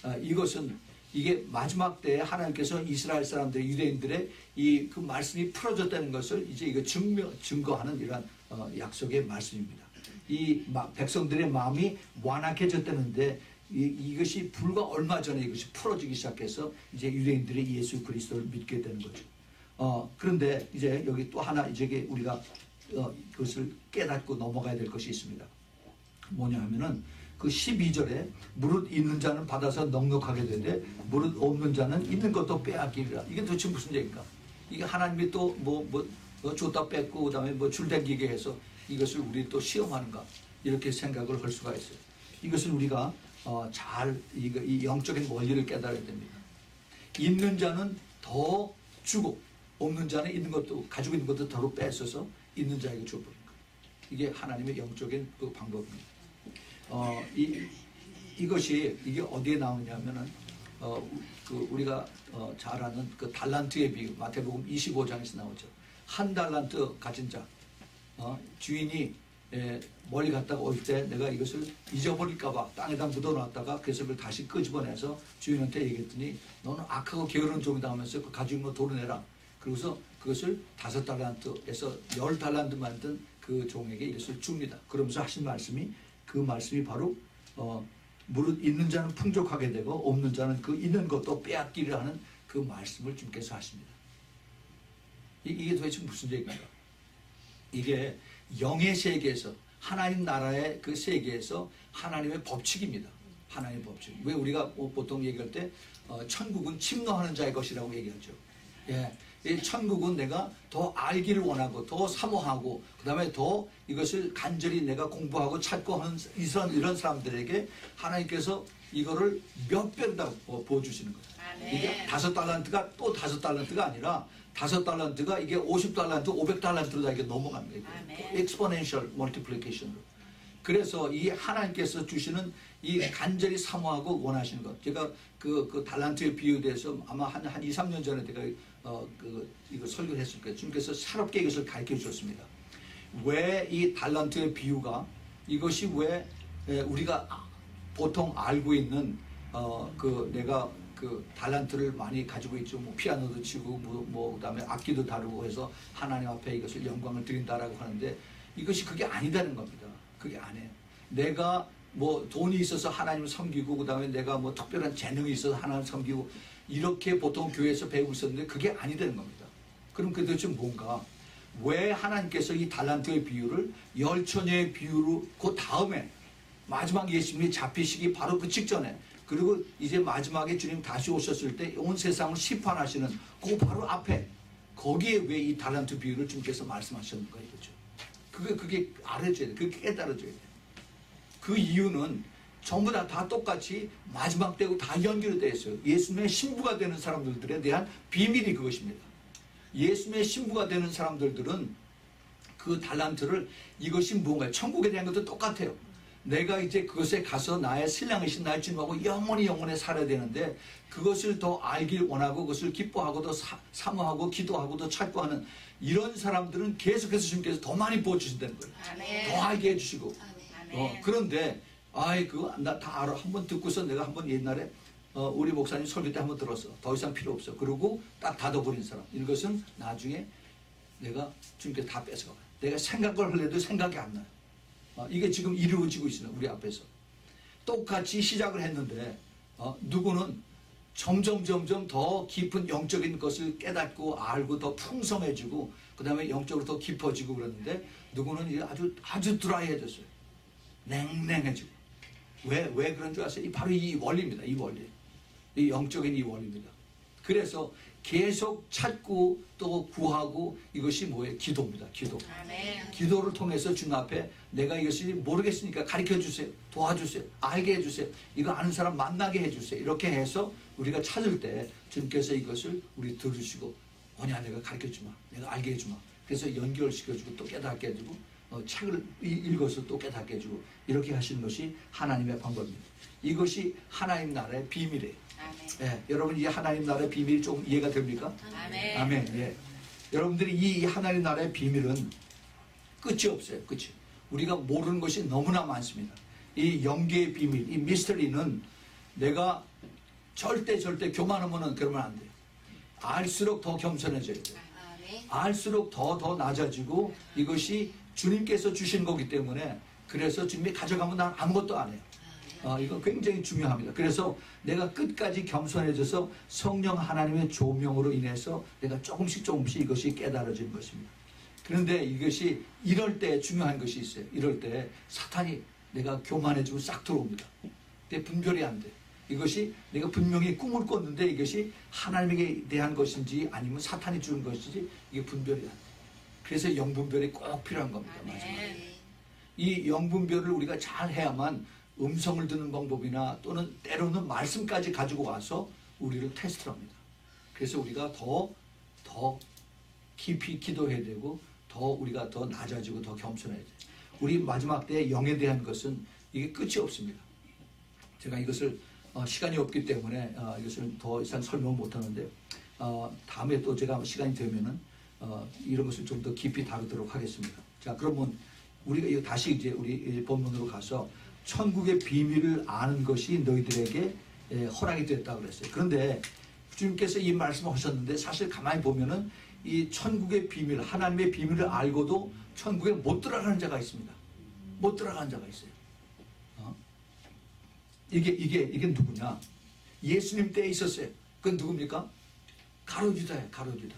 아, 이것은 이게 마지막 때에 하나님께서 이스라엘 사람들, 유대인들의 이 그 말씀이 풀어졌다는 것을 이제 이거 증명, 증거하는 이러한 어, 약속의 말씀입니다. 이 마, 백성들의 마음이 완악해졌다는데 이, 이것이 불과 얼마 전에 이것이 풀어지기 시작해서 이제 유대인들이 예수 그리스도를 믿게 되는 거죠. 어, 그런데 이제 여기 또 하나 이제 우리가 어, 그것을 깨닫고 넘어가야 될 것이 있습니다. 뭐냐 하면은 그 십이 절에 무릇 있는 자는 받아서 넉넉하게 되되 무릇 없는 자는 있는 것도 빼앗기리라. 이게 도대체 무슨 얘기인가? 이게 하나님이 또 뭐 뭐 뭐 줬다 뺏고 그다음에 뭐 줄당기게 해서 이것을 우리 또 시험하는가? 이렇게 생각을 할 수가 있어요. 이것을 우리가 어, 잘 이거, 이 영적인 원리를 깨달아야 됩니다. 있는 자는 더 주고 없는 자는 있는 것도 가지고 있는 것도 더로 뺏어서 있는 자에게 줘버린 거예요. 이게 하나님의 영적인 그 방법입니다. 어, 이, 이것이, 이게 어디에 나오냐면은, 어, 그, 우리가, 어, 잘 아는 그 달란트의 비유, 마태복음 이십오 장에서 나오죠. 한 달란트 가진 자, 어, 주인이, 에, 멀리 갔다가 올 때 내가 이것을 잊어버릴까봐 땅에다 묻어놨다가 그래서 그걸 다시 끄집어내서 주인한테 얘기했더니 너는 악하고 게으른 종이다 하면서 그 가지고 있는 거 도려내라. 그러고서 그것을 다섯 달란트에서 열 달란트 만든 그 종에게 이것을 줍니다. 그러면서 하신 말씀이 그 말씀이 바로 어, 무릇 있는 자는 풍족하게 되고 없는 자는 그 있는 것도 빼앗기려 하는 그 말씀을 주께서 하십니다. 이, 이게 도대체 무슨 얘기인가? 이게 영의 세계에서 하나님 나라의 그 세계에서 하나님의 법칙입니다. 하나님의 법칙. 왜 우리가 보통 얘기할 때 어, 천국은 침노하는 자의 것이라고 얘기하죠. 예. 이 천국은 내가 더 알기를 원하고 더 사모하고 그 다음에 더 이것을 간절히 내가 공부하고 찾고 하는 이런, 이런 사람들에게 하나님께서 이거를 몇 배로 다 부어주시는 거예요. 아멘. 이게 다섯 달란트가 또 다섯 달란트가 아니라 다섯 달란트가 이게 오십 달란트, 오백 달란트로 다 이게 넘어갑니다. exponential multiplication으로. 그래서 이 하나님께서 주시는 이 간절히 사모하고 원하시는 것. 제가 그, 그 달란트의 비유에 대해서 아마 한, 한 이, 삼 년 전에 제가 어, 그, 이거 설교를 했을 거예요. 주님께서 새롭게 이것을 가르쳐 주셨습니다. 왜 이 달란트의 비유가 이것이 왜 우리가 보통 알고 있는 어, 그 내가 그 달란트를 많이 가지고 있죠. 뭐 피아노도 치고 뭐, 뭐 그다음에 악기도 다루고 해서 하나님 앞에 이것을 영광을 드린다라고 하는데 이것이 그게 아니다는 겁니다. 그게 아니에요. 내가 뭐 돈이 있어서 하나님을 섬기고 그다음에 내가 뭐 특별한 재능이 있어서 하나님을 섬기고 이렇게 보통 교회에서 배우고 있었는데 그게 아니다는 겁니다. 그럼 그 도대체 뭔가? 왜 하나님께서 이 달란트의 비유를 열처녀의 비유로 그 다음에 마지막 예수님이 잡히시기 바로 그 직전에 그리고 이제 마지막에 주님 다시 오셨을 때 온 세상을 심판하시는 그 바로 앞에 거기에 왜 이 달란트 비유를 주님께서 말씀하셨는가 이거죠. 그게 그게 알아줘야 돼. 그게 깨달아줘야 돼. 그 이유는 전부 다, 다 똑같이 마지막 때고 다 연결되어 있어요. 예수님의 신부가 되는 사람들에 대한 비밀이 그것입니다. 예수님의 신부가 되는 사람들은 그 달란트를 이것이 뭔가요? 천국에 대한 것도 똑같아요. 내가 이제 그것에 가서 나의 신랑이신 나의 주님하고 영원히 영원히 살아야 되는데 그것을 더 알길 원하고 그것을 기뻐하고 더 사, 사모하고 기도하고 더 찾고 하는 이런 사람들은 계속해서 주님께서 더 많이 부어주신다는 거예요. 아멘. 더 알게 해주시고 어, 그런데 아이 그거 나 다 알아. 한번 듣고서 내가 한번 옛날에 어, 우리 목사님 설교 때 한번 들었어. 더 이상 필요 없어. 그러고 딱 닫아버린 사람. 이것은 나중에 내가 주님께서 다 뺏어가요. 내가 생각을 하려도 생각이 안 나요. 어, 이게 지금 이루어지고 있어요. 우리 앞에서. 똑같이 시작을 했는데 어, 누구는 점점 점점 더 깊은 영적인 것을 깨닫고 알고 더 풍성해지고 그 다음에 영적으로 더 깊어지고 그러는데 누구는 이제 아주 아주 드라이해졌어요. 냉랭해지고. 왜, 왜 그런 줄 아세요? 바로 이 원리입니다. 이 원리. 이 영적인 이 원리입니다. 그래서 계속 찾고 또 구하고 이것이 뭐예요? 기도입니다. 기도. 아멘. 기도를 통해서 주님 앞에 내가 이것을 모르겠으니까 가르쳐 주세요. 도와주세요. 알게 해주세요. 이거 아는 사람 만나게 해주세요. 이렇게 해서 우리가 찾을 때 주님께서 이것을 우리 들으시고 뭐냐 내가 가르쳐 주마. 내가 알게 해주마. 그래서 연결시켜주고 또 깨닫게 해주고 어, 책을 읽어서 또 깨닫게 해주고 이렇게 하시는 것이 하나님의 방법입니다. 이것이 하나님 나라의 비밀이에요. 아멘. 예, 여러분 이 하나님 나라의 비밀이 좀 이해가 됩니까? 아멘. 아멘. 예. 여러분들이 이 하나님 나라의 비밀은 끝이 없어요. 끝이. 우리가 모르는 것이 너무나 많습니다. 이 영계의 비밀, 이 미스터리는 내가 절대 절대 교만하면은 그러면 안 돼요. 알수록 더 겸손해져야 돼요. 알수록 더 더 낮아지고 이것이 주님께서 주신 거기 때문에 그래서 주님이 가져가면 난 아무것도 안 해요. 어, 이거 굉장히 중요합니다. 그래서 내가 끝까지 겸손해져서 성령 하나님의 조명으로 인해서 내가 조금씩 조금씩 이것이 깨달아지는 것입니다. 그런데 이것이 이럴 때 중요한 것이 있어요. 이럴 때 사탄이 내가 교만해지고 싹 들어옵니다. 근데 분별이 안 돼. 이것이 내가 분명히 꿈을 꿨는데 이것이 하나님에게 대한 것인지 아니면 사탄이 주는 것인지 이게 분별이 안 돼. 그래서 영분별이 꼭 필요한 겁니다. 마지막에. 이 영분별을 우리가 잘 해야만 음성을 듣는 방법이나 또는 때로는 말씀까지 가지고 와서 우리를 테스트를 합니다. 그래서 우리가 더, 더 깊이 기도해야 되고 더 우리가 더 낮아지고 더 겸손해야 돼요. 우리 마지막 때 영에 대한 것은 이게 끝이 없습니다. 제가 이것을 어, 시간이 없기 때문에 어, 이것을 더 이상 설명 못하는데 어, 다음에 또 제가 시간이 되면은 어, 이런 것을 좀 더 깊이 다루도록 하겠습니다. 자, 그러면 우리가 이거 다시 이제 우리 본문으로 가서 천국의 비밀을 아는 것이 너희들에게 예, 허락이 됐다고 그랬어요. 그런데 주님께서 이 말씀을 하셨는데 사실 가만히 보면은 이 천국의 비밀, 하나님의 비밀을 알고도 천국에 못 들어가는 자가 있습니다. 못 들어가는 자가 있어요. 어? 이게, 이게, 이게 누구냐? 예수님 때에 있었어요. 그건 누굽니까? 가룟유다예요, 가룟유다.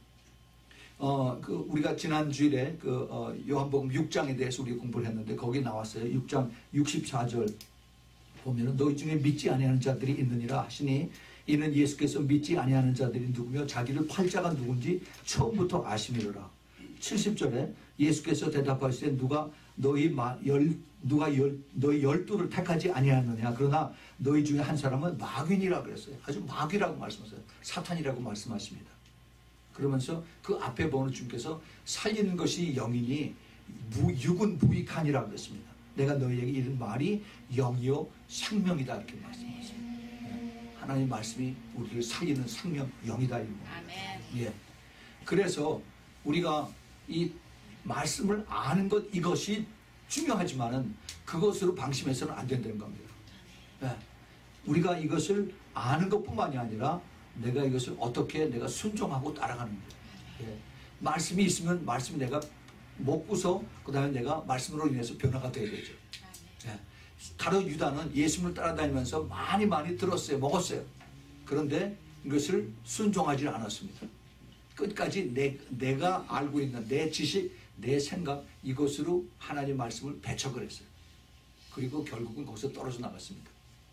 어, 그, 우리가 지난 주일에 그, 어, 요한복음 육 장에 대해서 우리 공부를 했는데 거기 나왔어요. 육 장 육십사 절 보면은 너희 중에 믿지 아니하는 자들이 있느니라 하시니 이는 예수께서 믿지 아니하는 자들이 누구며 자기를 팔자가 누군지 처음부터 아심이로라. 칠십 절에 예수께서 대답하시되 누가 너희 마, 열, 누가 열, 너희 열두를 택하지 아니하느냐. 그러나 너희 중에 한 사람은 마귀니라 그랬어요. 아주 마귀라고 말씀하세요. 사탄이라고 말씀하십니다. 그러면서 그 앞에 보는 주님께서 살리는 것이 영이니 무, 육은 무익하니라 그랬습니다. 내가 너희에게 이른 말이 영이요 생명이다 이렇게 말씀하세요. 네. 하나님 말씀이 우리를 살리는 생명 영이다 이거. 아멘. 예. 그래서 우리가 이 말씀을 아는 것 이것이 중요하지만은 그것으로 방심해서는 안 된다는 겁니다. 네. 우리가 이것을 아는 것뿐만이 아니라 내가 이것을 어떻게 내가 순종하고 따라가는 거예요. 예. 말씀이 있으면 말씀이 내가 먹고서 그 다음에 내가 말씀으로 인해서 변화가 돼야 되죠. 예. 가룟 유다는 예수님을 따라다니면서 많이 많이 들었어요. 먹었어요. 그런데 이것을 순종하지 않았습니다. 끝까지 내, 내가 알고 있는 내 지식, 내 생각 이것으로 하나님 말씀을 배척을 했어요. 그리고 결국은 거기서 떨어져 나갔습니다.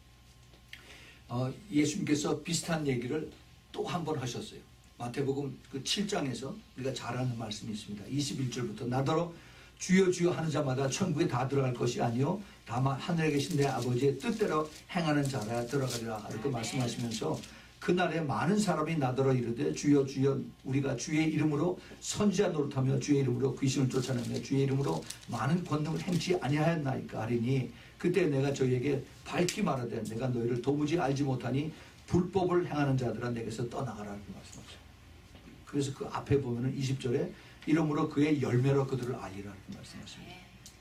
어, 예수님께서 비슷한 얘기를 또 한 번 하셨어요. 마태복음 그 칠 장에서 우리가 잘 아는 말씀이 있습니다. 이십일 절부터 나더러 주여 주여 하는 자마다 천국에 다 들어갈 것이 아니요 다만 하늘에 계신 내 아버지의 뜻대로 행하는 자라 들어가리라 이렇게 말씀하시면서 그날에 많은 사람이 나더러 이르되 주여 주여 우리가 주의 이름으로 선지자 노릇하며 주의 이름으로 귀신을 쫓아내며 주의 이름으로 많은 권능을 행치 아니하였나이까 하리니 그때 내가 저희에게 밝히 말하되 내가 너희를 도무지 알지 못하니 불법을 행하는 자들아 내게서 떠나가라 이렇게 말씀하셨어요. 그래서 그 앞에 보면은 이십 절에 이러므로 그의 열매로 그들을 알리라 이렇게 말씀하십니다.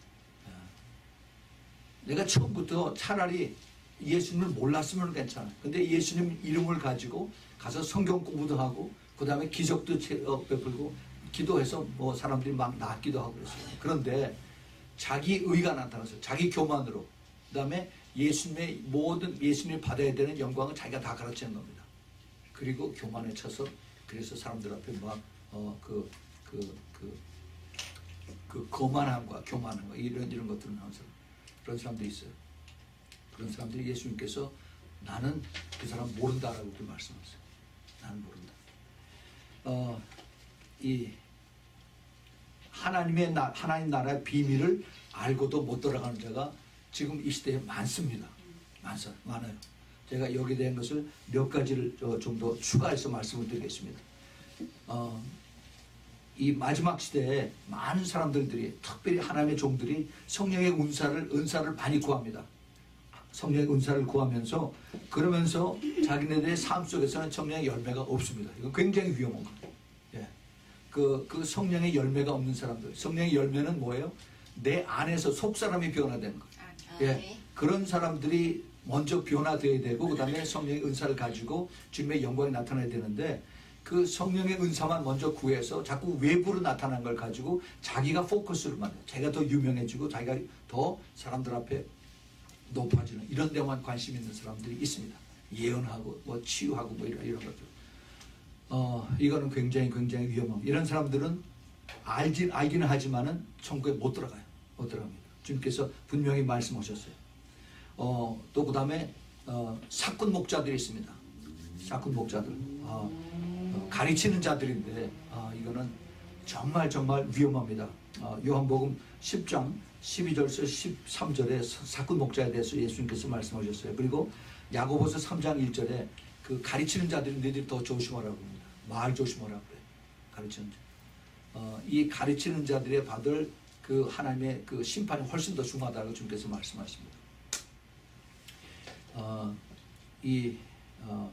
내가 처음부터 차라리 예수님을 몰랐으면 괜찮아요. 근데 예수님 이름을 가지고 가서 성경 공부도 하고 그 다음에 기적도 베풀고 기도해서 뭐 사람들이 막 낫기도 하고 그랬어요. 그런데 자기 의가 나타나서 자기 교만으로 그 다음에 예수님의 모든 예수님이 받아야 되는 영광을 자기가 다 가르치는 겁니다. 그리고 교만에 쳐서 그래서 사람들 앞에 막 어 그 그 그 그 거만함과 교만함과 이런 이런 것들을 하는 사람 그런 사람들이 있어요. 그런 사람들이 예수님께서 나는 그 사람 모른다라고 그렇게 말씀하세요. 나는 모른다. 어, 이 하나님의 나, 하나님 나라의 비밀을 알고도 못 들어가는 자가 지금 이 시대에 많습니다. 많아요. 많아요. 제가 여기에 대한 것을 몇 가지를 좀 더 추가해서 말씀을 드리겠습니다. 어, 이 마지막 시대에 많은 사람들이 특별히 하나님의 종들이 성령의 은사를 은사를 많이 구합니다. 성령의 은사를 구하면서 그러면서 자기네들의 삶 속에서는 성령의 열매가 없습니다. 이건 굉장히 위험한 거예요. 예. 그, 그 성령의 열매가 없는 사람들. 성령의 열매는 뭐예요? 내 안에서 속사람이 변화되는 거예요. 예. 그런 사람들이 먼저 변화되어야 되고 그 다음에 성령의 은사를 가지고 주님의 영광이 나타나야 되는데 그 성령의 은사만 먼저 구해서 자꾸 외부로 나타난 걸 가지고 자기가 포커스를 만들어 자기가 더 유명해지고 자기가 더 사람들 앞에 높아지는 이런 데만 관심 있는 사람들이 있습니다. 예언하고 뭐 치유하고 뭐 이런, 이런 것들. 어, 이거는 굉장히 굉장히 위험합니다. 이런 사람들은 알긴, 알기는 하지만은 천국에 못 들어가요. 못 들어갑니다. 주님께서 분명히 말씀하셨어요. 어, 또 그 다음에 어, 사꾼 목자들이 있습니다. 사꾼 목자들. 어, 어, 가르치는 자들인데 어, 이거는 정말 정말 위험합니다. 어, 요한복음 십 장 십이 절에서 십삼 절에 사꾼 목자에 대해서 예수님께서 말씀하셨어요. 그리고 야고보서 삼 장 일 절에 그 가르치는 자들이 너희들이 더 조심하라고 합니다. 말 조심하라고 그래요. 가르치는 자. 어, 이 가르치는 자들의 받을 그 하나님의 그 심판이 훨씬 더 중하다고 주님께서 말씀하십니다. 어, 이 어,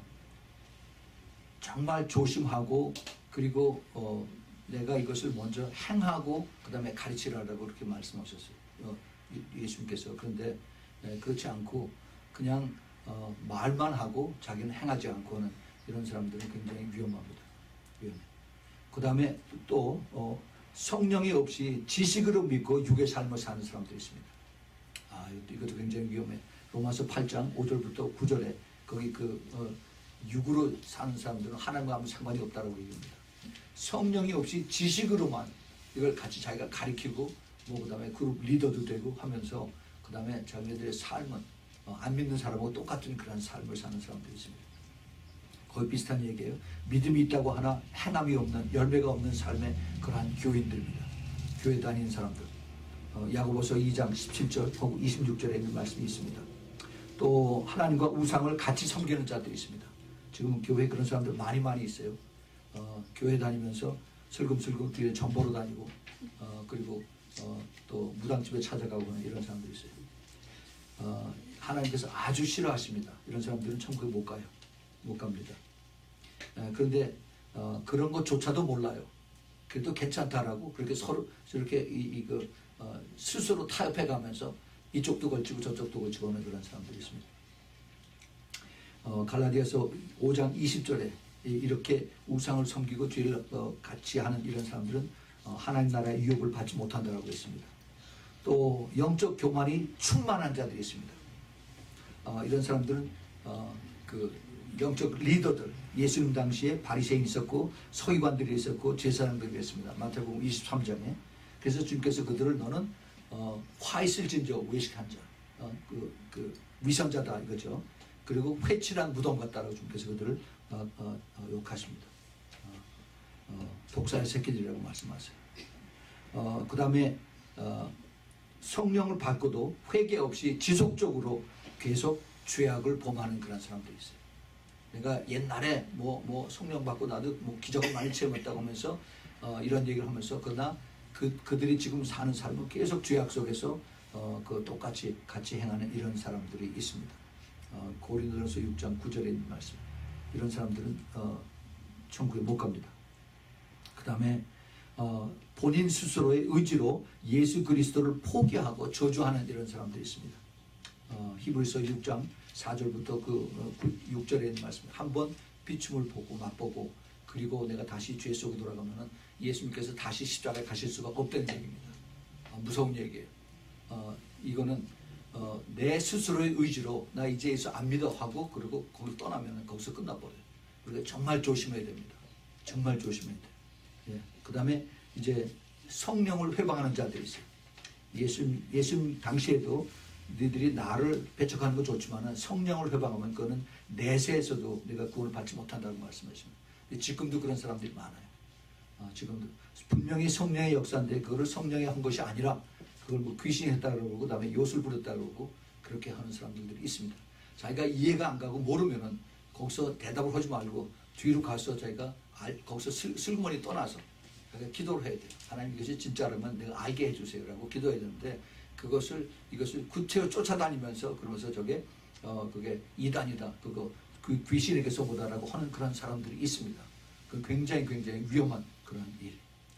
정말 조심하고 그리고 어, 내가 이것을 먼저 행하고 그 다음에 가르치라고 그렇게 말씀하셨어요. 어, 예수님께서. 그런데 네, 그렇지 않고 그냥 어, 말만 하고 자기는 행하지 않고는 이런 사람들은 굉장히 위험합니다. 위험해. 그 다음에 또 어, 성령이 없이 지식으로 믿고 육의 삶을 사는 사람들이 있습니다. 아, 이것도 굉장히 위험해. 로마서 팔 장 오 절부터 구 절에 거기 그 어, 육으로 사는 사람들은 하나님과 아무 상관이 없다라고 얘기합니다. 성령이 없이 지식으로만 이걸 같이 자기가 가리키고 뭐 그다음에 그룹 리더도 되고 하면서 그다음에 자기들의 삶은 어, 안 믿는 사람하고 똑같은 그런 삶을 사는 사람들이 있습니다. 거의 비슷한 얘기예요. 믿음이 있다고 하나 행함이 없는 열매가 없는 삶의 그러한 교인들입니다. 교회 다니는 사람들. 어, 야고보서 이 장 십칠 절 혹은 이십육 절에 있는 말씀이 있습니다. 또 하나님과 우상을 같이 섬기는 자들이 있습니다. 지금 교회에 그런 사람들 많이 많이 있어요. 어, 교회 다니면서 슬금슬금 뒤에 전보로 다니고 어, 그리고 어, 또 무당집에 찾아가고 하는 이런 사람들이 있어요. 어, 하나님께서 아주 싫어하십니다. 이런 사람들은 천국에 못 가요. 못 갑니다. 에, 그런데 어, 그런 것조차도 몰라요. 그래도 괜찮다라고 그렇게 서로 저렇게 이, 이, 그, 어, 스스로 타협해 가면서 이쪽도 걸치고 저쪽도 걸치고 하는 그런 사람들이 있습니다. 어, 갈라디아서 오 장 이십 절에 이렇게 우상을 섬기고 죄를 어, 같이 하는 이런 사람들은 어, 하나님 나라의 유업을 받지 못한다고 했습니다. 또 영적 교만이 충만한 자들이 있습니다. 어, 이런 사람들은 어, 그 영적 리더들, 예수님 당시에 바리새인이 있었고 서기관들이 있었고 제사장들이 있습니다. 마태복음 이십삼 장에. 그래서 주님께서 그들을 너는 어, 화 있을 진저 외식한 자, 어, 그, 그 위선자다 이거죠. 그리고 회칠한 무덤 같다라고 주님께서 그들을 어, 어, 어, 욕하십니다. 어, 어, 독사의 새끼들이라고 말씀하세요. 어, 그 다음에 어, 성령을 받고도 회개 없이 지속적으로 계속 죄악을 범하는 그런 사람들이 있어요. 내가 옛날에 뭐, 뭐 성령 받고 나도 뭐 기적을 많이 체험했다고 하면서 어, 이런 얘기를 하면서 그러나 그, 그들이 지금 사는 삶은 계속 죄악 속에서 어, 그 똑같이 같이 행하는 이런 사람들이 있습니다. 어, 고린도전서 육 장 구 절에 있는 말씀. 이런 사람들은 어, 천국에 못 갑니다. 그 다음에 어, 본인 스스로의 의지로 예수 그리스도를 포기하고 저주하는 이런 사람들이 있습니다. 어, 히브리서 육 장 사 절부터 그, 어, 그 육 절에 있는 말씀. 한번 비춤을 보고 맛보고 그리고 내가 다시 죄 속에 돌아가면은 예수님께서 다시 십자가에 가실 수가 없다는 얘기입니다. 어, 무서운 얘기예요. 어, 이거는 어, 내 스스로의 의지로 나 이제 예수 안 믿어 하고 그리고 거기 떠나면 거기서 끝나버려요. 우리가 정말 조심해야 됩니다. 정말 조심해야 돼요. 예. 그 다음에 이제 성령을 회방하는 자들이 있어요. 예수, 예수 당시에도 너희들이 나를 배척하는 건 좋지만 성령을 회방하면 그거는 내세에서도 내가 구원을 받지 못한다고 말씀하십니다. 지금도 그런 사람들이 많아요. 어, 지금도 분명히 성령의 역사인데 그거를 성령이 한 것이 아니라 그걸 뭐 귀신이 했다고 그러고 그 다음에 요술 부렸다고 그러고 그렇게 하는 사람들이 있습니다. 자기가 이해가 안 가고 모르면은 거기서 대답을 하지 말고 뒤로 가서 자기가 알, 거기서 슬, 슬그머니 떠나서 자기가 기도를 해야 돼요. 하나님 이것이 진짜라면 내가 알게 해주세요 라고 기도해야 되는데 그것을 이것을 구체로 쫓아다니면서 그러면서 저게 어 그게 이단이다 그거 그 귀신에게 쏘보다라고 하는 그런 사람들이 있습니다. 그 굉장히 굉장히 위험한 그런 일.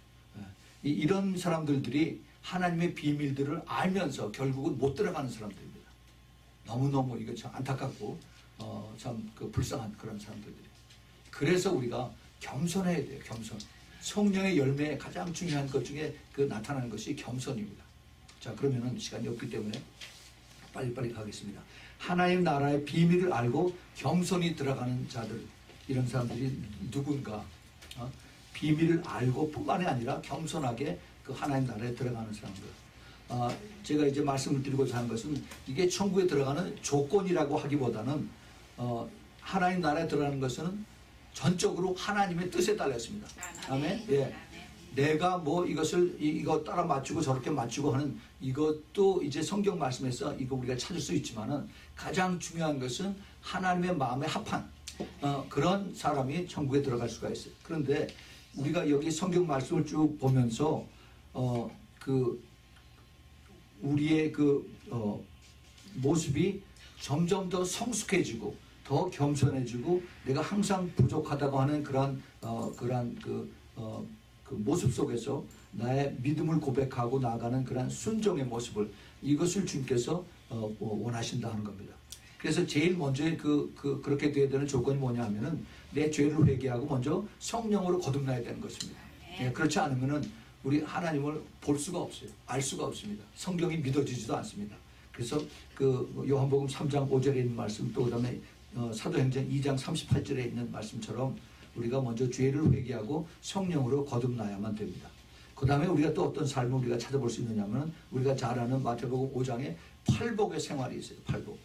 이, 이런 사람들이 하나님의 비밀들을 알면서 결국은 못 들어가는 사람들입니다. 너무너무 이거 참 안타깝고 어, 참 그 불쌍한 그런 사람들이. 그래서 우리가 겸손해야 돼요. 겸손. 성령의 열매의 가장 중요한 것 중에 그 나타나는 것이 겸손입니다. 자, 그러면은 시간이 없기 때문에 빨리빨리 가겠습니다. 하나님 나라의 비밀을 알고 겸손히 들어가는 자들, 이런 사람들이 누군가, 어? 비밀을 알고 뿐만이 아니라 겸손하게 그 하나님 나라에 들어가는 사람들. 어, 제가 이제 말씀을 드리고자 하는 것은 이게 천국에 들어가는 조건이라고 하기보다는 어, 하나님 나라에 들어가는 것은 전적으로 하나님의 뜻에 달렸습니다. 아멘. 예. 내가 뭐 이것을 이거 따라 맞추고 저렇게 맞추고 하는 이것도 이제 성경 말씀에서 이거 우리가 찾을 수 있지만은 가장 중요한 것은 하나님의 마음에 합한 어, 그런 사람이 천국에 들어갈 수가 있어요. 그런데 우리가 여기 성경 말씀을 쭉 보면서 어, 그 우리의 그 어, 모습이 점점 더 성숙해지고 더 겸손해지고 내가 항상 부족하다고 하는 그런 어, 그런 그, 어, 그 모습 속에서 나의 믿음을 고백하고 나아가는 그런 순종의 모습을 이것을 주님께서 어, 원하신다 하는 겁니다. 그래서 제일 먼저 그, 그 그렇게 되어야 되는 조건이 뭐냐 하면은 내 죄를 회개하고 먼저 성령으로 거듭나야 되는 것입니다. 예, 그렇지 않으면은 우리 하나님을 볼 수가 없어요. 알 수가 없습니다. 성경이 믿어지지도 않습니다. 그래서 그 요한복음 삼 장 오 절에 있는 말씀 또 그다음에 어, 사도행전 이 장 삼십팔 절에 있는 말씀처럼 우리가 먼저 죄를 회개하고 성령으로 거듭나야만 됩니다. 그 다음에 우리가 또 어떤 삶을 우리가 찾아볼 수 있느냐면 우리가 잘 아는 마태복음 오 장에 팔복의 생활이 있어요. 팔복.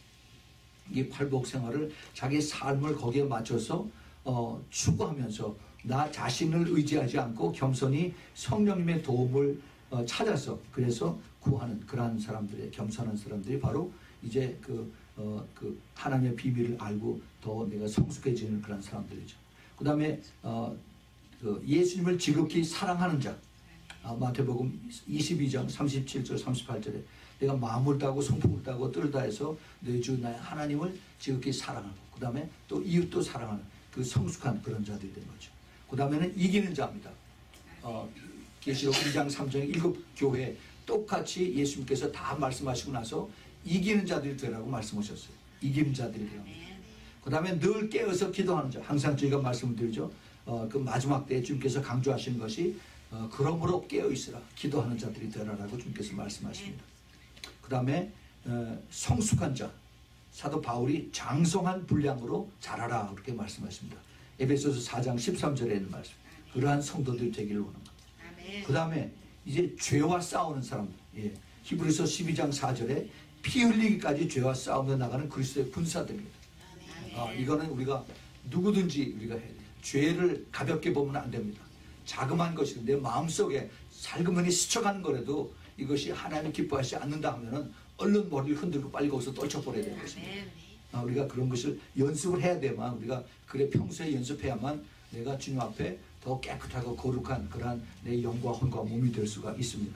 이 팔복 생활을 자기 삶을 거기에 맞춰서 어, 추구하면서 나 자신을 의지하지 않고 겸손히 성령님의 도움을 어, 찾아서 그래서 구하는 그러한 사람들의 겸손한 사람들이 바로 이제 그, 어, 그 하나님의 비밀을 알고 더 내가 성숙해지는 그런 사람들이죠. 그 다음에 어, 그 예수님을 지극히 사랑하는 자. 아, 마태복음 이십이 장 삼십칠 절 삼십팔 절에 내가 마음을 다하고 성품을 다하고 뜰 다해서 너희 주 나의 하나님을 지극히 사랑하고 그 다음에 또 이웃도 사랑하는 그 성숙한 그런 자들이 된 거죠. 그 다음에는 이기는 자입니다. 어, 계시록 이 장 삼 장의 일곱 교회에 똑같이 예수님께서 다 말씀하시고 나서 이기는 자들이 되라고 말씀하셨어요. 이기는 자들이 되라고. 그 다음에 늘 깨어서 기도하는 자. 항상 저희가 말씀을 드리죠. 어, 그 마지막 때에 주님께서 강조하시는 것이 어, 그러므로 깨어있으라 기도하는 자들이 되라라고 주님께서 말씀하십니다. 그 다음에 어, 성숙한 자. 사도 바울이 장성한 분량으로 자라라 그렇게 말씀하십니다. 에베소서 사 장 십삼 절에 있는 말씀. 그러한 성도들이 되기를 원합니다. 그 다음에 이제 죄와 싸우는 사람. 예. 히브리서 십이 장 사 절에 피 흘리기까지 죄와 싸우며 나가는 그리스도의 군사들입니다. 아, 이거는 우리가 누구든지 우리가 해야 돼요. 죄를 가볍게 보면 안 됩니다. 자그마한 것이 내 마음속에 살그머니 스쳐가는 거라도 이것이 하나님 기뻐하지 않는다 하면은 얼른 머리를 흔들고 빨리 거기서 떨쳐버려야 되는 것입니다. 아, 우리가 그런 것을 연습을 해야 돼만 우리가 그래 평소에 연습해야만 내가 주님 앞에 더 깨끗하고 거룩한 그러한 내 영과 혼과 몸이 될 수가 있습니다.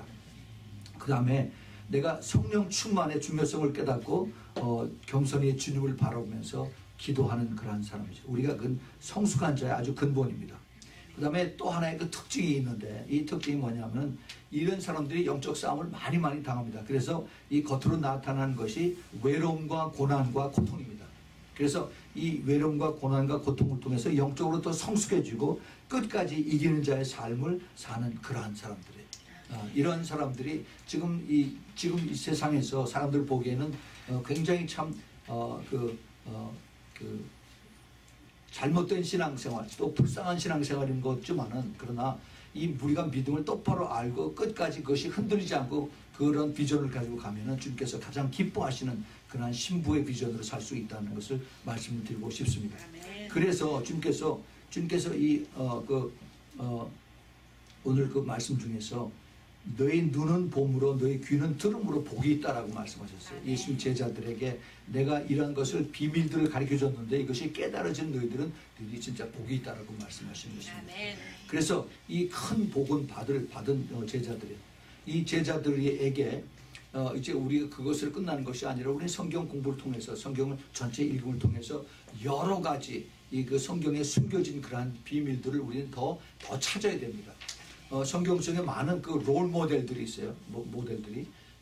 그 다음에 내가 성령 충만의 중요성을 깨닫고 어, 겸손히 주님을 바라보면서 기도하는 그러한 사람이죠. 우리가 그 성숙한 자의 아주 근본입니다. 그 다음에 또 하나의 그 특징이 있는데 이 특징이 뭐냐면 이런 사람들이 영적 싸움을 많이 많이 당합니다. 그래서 이 겉으로 나타나는 것이 외로움과 고난과 고통입니다. 그래서 이 외로움과 고난과 고통을 통해서 영적으로 더 성숙해지고 끝까지 이기는 자의 삶을 사는 그러한 사람들이에요. 어, 이런 사람들이 지금 이 지금 이 세상에서 사람들 보기에는 어, 굉장히 참 어, 그, 어, 그 잘못된 신앙생활 또 불쌍한 신앙생활인 것지만은 그러나 이 우리가 믿음을 똑바로 알고 끝까지 그것이 흔들리지 않고 그런 비전을 가지고 가면은 주님께서 가장 기뻐하시는 그런 신부의 비전으로 살 수 있다는 것을 말씀을 드리고 싶습니다. 그래서 주님께서 주님께서 이 어 그 어 오늘 그 말씀 중에서 너희 눈은 봄으로 너희 귀는 들음으로 복이 있다라고 말씀하셨어요. 예수님 제자들에게 내가 이런 것을 비밀들을 가르쳐줬는데 이것이 깨달아진 너희들은 너희들이 진짜 복이 있다라고 말씀하신 것입니다. 그래서 이 큰 복은 받을 받은 제자들이에요. 이 제자들에게 어 이제 우리가 그것을 끝나는 것이 아니라 우리 성경 공부를 통해서 성경을 전체 읽음을 통해서 여러 가지 이 그 성경에 숨겨진 그러한 비밀들을 우리는 더 더 찾아야 됩니다. 어, 성경 속에 많은 그 롤 모델들이 있어요. 모, 모델들이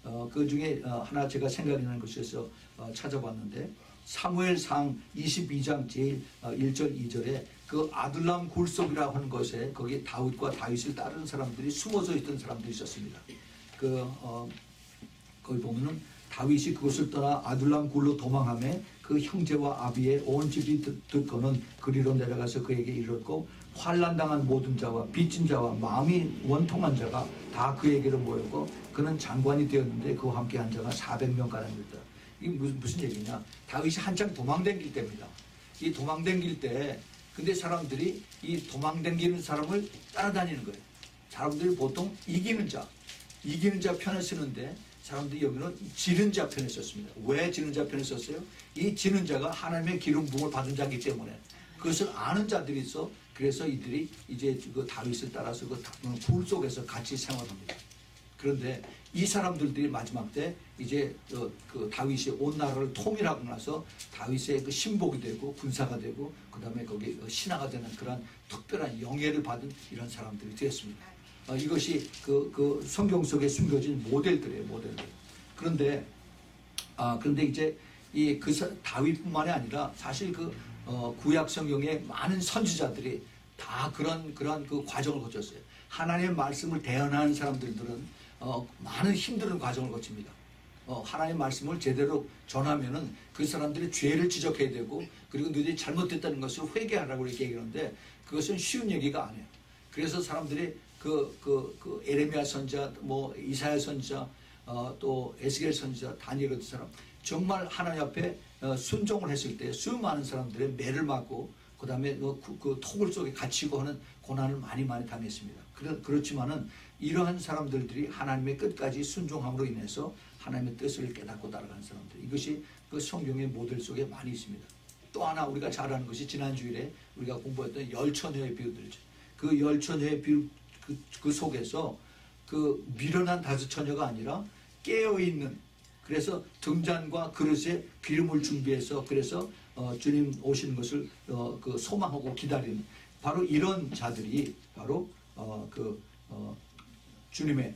어, 그 중에 어, 하나 제가 생각이 나는 것에서 어, 찾아봤는데 사무엘상 이십이 장 제일 어, 일 절 이 절에 그 아둘람 굴속이라고 하는 것에 거기 다윗과 다윗을 따르는 사람들이 숨어져 있던 사람들이 있었습니다. 그 어, 거기 보면은 다윗이 그것을 떠나 아둘람 굴로 도망하며 그 형제와 아비의 온 집이 듣고는 그리로 내려가서 그에게 이르렀고 환난당한 모든 자와 빚진 자와 마음이 원통한 자가 다 그에게로 모였고 그는 장관이 되었는데 그와 함께한 자가 사백 명가량이었다. 이게 무슨 무슨 얘기냐? 다윗이 한창 도망댕길 때입니다. 이 도망댕길 때 근데 사람들이 이 도망댕기는 사람을 따라다니는 거예요. 사람들이 보통 이기는 자, 이기는 자 편을 쓰는데 사람들이 여기는 지는 자 편을 썼습니다. 왜 지는 자 편을 썼어요? 이 지는 자가 하나님의 기름 부음을 받은 자이기 때문에 그것을 아는 자들이 있어. 그래서 이들이 이제 그 다윗을 따라서 그 굴 속에서 같이 생활합니다. 그런데 이 사람들이 마지막 때 이제 그, 그 다윗이 온 나라를 통일하고 나서 다윗의 그 신복이 되고 군사가 되고 그 다음에 거기 신하가 되는 그런 특별한 영예를 받은 이런 사람들이 되었습니다. 어, 이것이 그, 그 성경 속에 숨겨진 모델들이에요, 모델들. 그런데 아 그런데 이제 이 그 다윗뿐만이 아니라 사실 그 어, 구약 성경의 많은 선지자들이 다 그런 그런 그 과정을 거쳤어요. 하나님의 말씀을 대언하는 사람들들은 어, 많은 힘든 과정을 거칩니다. 어, 하나님의 말씀을 제대로 전하면은 그 사람들이 죄를 지적해야 되고 그리고 너희들이 잘못됐다는 것을 회개하라고 이렇게 얘기하는데 그것은 쉬운 얘기가 아니에요. 그래서 사람들이 그, 그, 그 에레미야 선지자, 뭐 이사야 선지자, 어, 또 에스겔 선지자, 다니엘 같은 사람 정말 하나님 앞에 어, 순종을 했을 때 수많은 사람들의 매를 맞고 그 다음에 그, 그 토굴 속에 갇히고 하는 고난을 많이 많이 당했습니다. 그러, 그렇지만은 이러한 사람들이 하나님의 끝까지 순종함으로 인해서 하나님의 뜻을 깨닫고 따라가는 사람들 이것이 그 성경의 모델 속에 많이 있습니다. 또 하나 우리가 잘 아는 것이 지난 주일에 우리가 공부했던 열처녀의 비유들이죠. 그 열처녀의 비유 그, 그 속에서 그 미련한 다섯 처녀가 아니라 깨어있는 그래서 등잔과 그릇에 기름을 준비해서 그래서 어, 주님 오시는 것을 어, 그 소망하고 기다리는 바로 이런 자들이 바로 어, 그 어, 주님의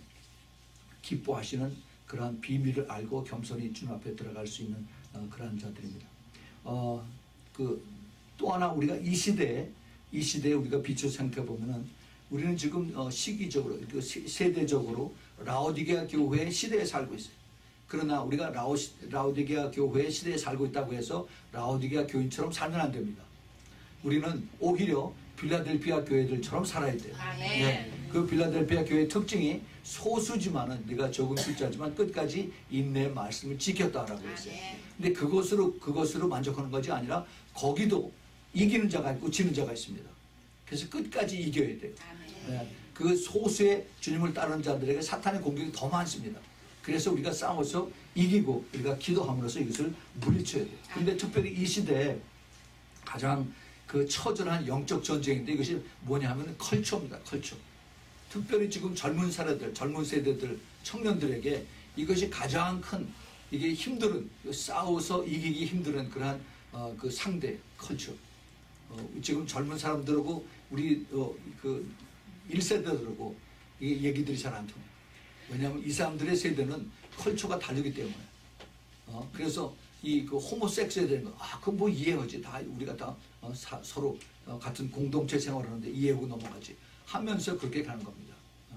기뻐하시는 그러한 비밀을 알고 겸손히 주님 앞에 들어갈 수 있는 어, 그러한 자들입니다. 어, 그 또 하나 우리가 이 시대에 이 시대에 우리가 비춰 생각해 보면은 우리는 지금 어, 시기적으로 그 세대적으로 라오디게아 교회의 시대에 살고 있어요. 그러나 우리가 라오, 라오디게아 교회의 시대에 살고 있다고 해서 라오디게아 교인처럼 살면 안 됩니다. 우리는 오히려 빌라델피아 교회들처럼 살아야 돼요. 아, 네. 네. 그 빌라델피아 교회의 특징이 소수지만은 네가 적은 숫자지만 끝까지 인내의 말씀을 지켰다라고 했어요. 근데 그것으로 그것으로 만족하는 것이 아니라 거기도 이기는 자가 있고 지는 자가 있습니다. 그래서 끝까지 이겨야 돼요. 네. 그 소수의 주님을 따르는 자들에게 사탄의 공격이 더 많습니다. 그래서 우리가 싸워서 이기고 우리가 기도함으로써 이것을 물리쳐야 돼요. 그런데 특별히 이 시대에 가장 그 처절한 영적 전쟁인데 이것이 뭐냐 하면 컬처입니다. 컬처. 특별히 지금 젊은 사람들, 젊은 세대들, 청년들에게 이것이 가장 큰 이게 힘든 싸워서 이기기 힘든 그러한 어, 그 상대 컬처. 어, 지금 젊은 사람들하고 우리 어, 그 일 세대들하고 이 얘기들이 잘 안 통해요. 왜냐하면 이 사람들의 세대는 컬처가 다르기 때문에. 어, 그래서 이 그 호모섹스에 대한 거, 아, 그건 뭐 이해하지. 다 우리가 다 어, 사, 서로 어, 같은 공동체 생활하는데 이해하고 넘어가지. 하면서 그렇게 가는 겁니다.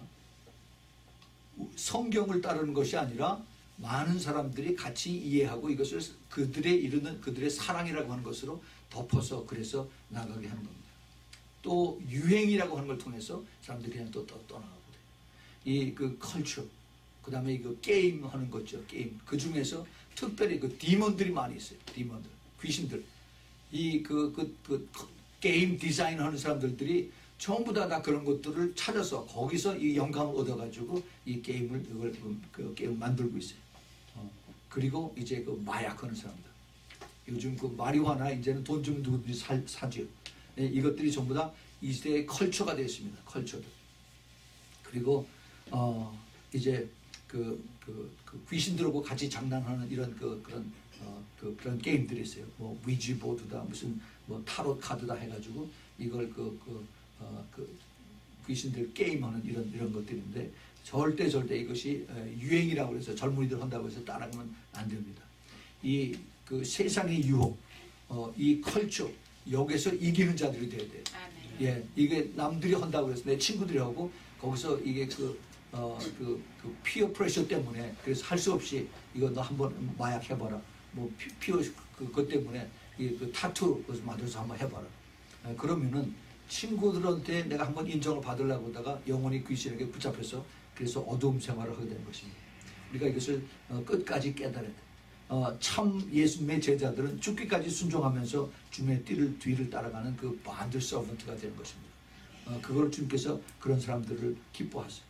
어. 성경을 따르는 것이 아니라 많은 사람들이 같이 이해하고 이것을 그들의 이르는 그들의 사랑이라고 하는 것으로 덮어서 그래서 나가게 하는 겁니다. 또 유행이라고 하는 걸 통해서 사람들이 그냥 또, 또 떠나가고 이 그 컬처 그 다음에 이거 게임 하는 거죠. 게임 그 중에서 특별히 그 디몬들이 많이 있어요. 디몬들 귀신들 이 그 그 그 게임 디자인 하는 사람들이 전부 다, 다 그런 것들을 찾아서 거기서 이 영감을 얻어가지고 이 게임을 이걸 그 게임 만들고 있어요. 어. 그리고 이제 그 마약하는 사람들 요즘 그 마리화나 이제는 돈 주면 누구든지 사, 사죠. 예, 이것들이 전부 다 이 시대의 컬처가 되어 있습니다. 컬처들. 그리고 어 이제 그, 그, 그 귀신들하고 같이 장난하는 이런 그 그런 어 그 그런 게임들이 있어요. 뭐 위지 보드다 무슨 뭐 타로 카드다 해가지고 이걸 그 그 어 그 귀신들 게임하는 이런 이런 것들인데 절대 절대 이것이 유행이라고 해서 젊은이들 한다고 해서 따라가면 안 됩니다. 이 그 세상의 유혹, 어, 이 컬처 여기서 이기는 자들이 돼야 돼요. 아, 네. 예, 이게 남들이 한다고 해서 내 친구들이 하고 거기서 이게 그 어, 그, 그 피어 프레셔 때문에 그래서 할 수 없이 이거 너 한번 마약 해봐라. 뭐 피, 피어 그, 그것 때문에 이 그 타투 그래서 만들어서 한번 해봐라. 아, 그러면은 친구들한테 내가 한번 인정을 받으려고 하다가 영원히 귀신에게 붙잡혀서 그래서 어두움 생활을 하게 되는 것입니다. 우리가 이것을 어, 끝까지 깨달아야 돼. 어, 참 예수님의 제자들은 죽기까지 순종하면서 주님의 띠를 뒤를 따라가는 그 반들 서번트가 되는 것입니다. 어, 그걸 주님께서 그런 사람들을 기뻐하세요.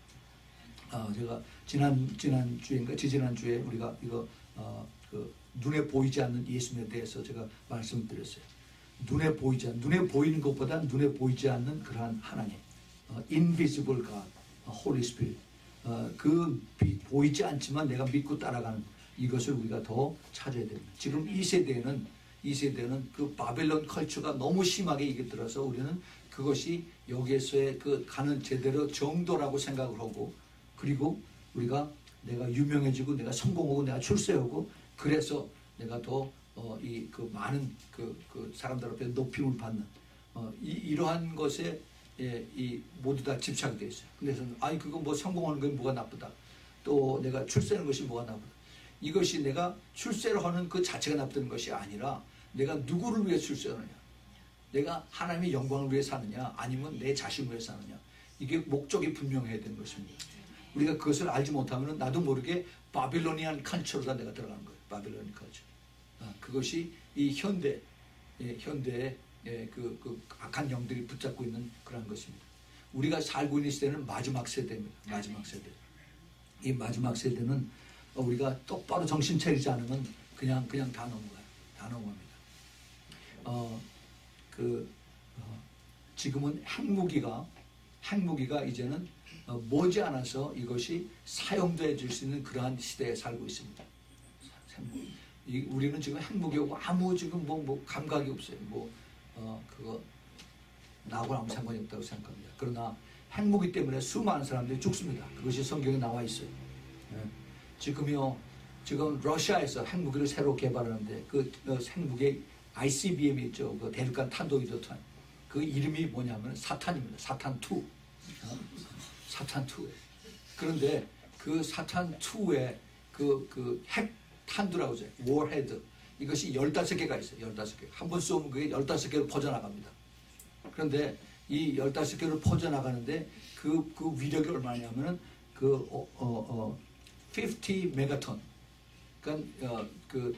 어, 제가 지난 지난 주인가 지지난 주에 우리가 이거 어, 그 눈에 보이지 않는 예수님에 대해서 제가 말씀드렸어요. 눈에 보이지 않는 눈에 보이는 것보다 눈에 보이지 않는 그러한 하나님, 어, invisible God, 어, Holy Spirit. 어, 그 비, 보이지 않지만 내가 믿고 따라가는 이것을 우리가 더 찾아야 됩니다. 지금 이 세대에는 이 세대는 그 바벨론 컬처가 너무 심하게 이게 들어서 우리는 그것이 여기에서의 그 가는 제대로 정도라고 생각을 하고 그리고 우리가 내가 유명해지고 내가 성공하고 내가 출세하고 그래서 내가 더 어, 이 그 많은 그, 그 사람들 앞에 높임을 받는 어, 이, 이러한 것에 예, 이 모두 다 집착이 되어 있어요. 그래서 아니 그거 뭐 성공하는 게 뭐가 나쁘다. 또 내가 출세하는 것이 뭐가 나쁘다. 이것이 내가 출세를 하는 그 자체가 나쁘다는 것이 아니라 내가 누구를 위해 출세하느냐. 내가 하나님의 영광을 위해 사느냐 아니면 내 자신을 위해 사느냐. 이게 목적이 분명해야 되는 것입니다. 우리가 그것을 알지 못하면 나도 모르게 바빌로니안 컬처로다 내가 들어가는 거예요. 바빌로니안 컬처. 아, 그것이 이 현대, 예, 현대의 예, 그, 그 악한 영들이 붙잡고 있는 그런 것입니다. 우리가 살고 있는 시대는 마지막 세대입니다. 마지막 세대. 이 마지막 세대는 우리가 똑바로 정신 차리지 않으면 그냥 그냥 다 넘어가요. 다 넘어갑니다. 어, 그 어, 지금은 핵무기가 핵무기가 이제는 어, 머지않아서 이것이 사용되어질 수 있는 그러한 시대에 살고 있습니다. 핵무기. 이, 우리는 지금 핵무기하고 아무 지금 뭐, 뭐 감각이 없어요. 뭐 어, 그거 나하고는 아무 상관이 없다고 생각합니다. 그러나 핵무기 때문에 수많은 사람들이 죽습니다. 그것이 성경에 나와 있어요. 예. 지금요, 지금 러시아에서 핵무기를 새로 개발하는데 그 어, 핵무기의 아이씨비엠이 있죠. 그 대륙간 탄도이도탄. 그 이름이 뭐냐면 사탄입니다. 사탄 투. 어? 사탄 투. 그런데 그 사탄 투의 그, 그 핵 탄두라고 하죠. 워헤드. 이것이 열다섯 개가 있어요. 열다섯 개. 한 번 쏘면 그게 열다섯 개로 퍼져나갑니다. 그런데 이 열다섯 개로 퍼져나가는데 그, 그 위력이 얼마냐면은 그, 어, 어, 어, 오십 메가톤. 그러니까, 어, 그,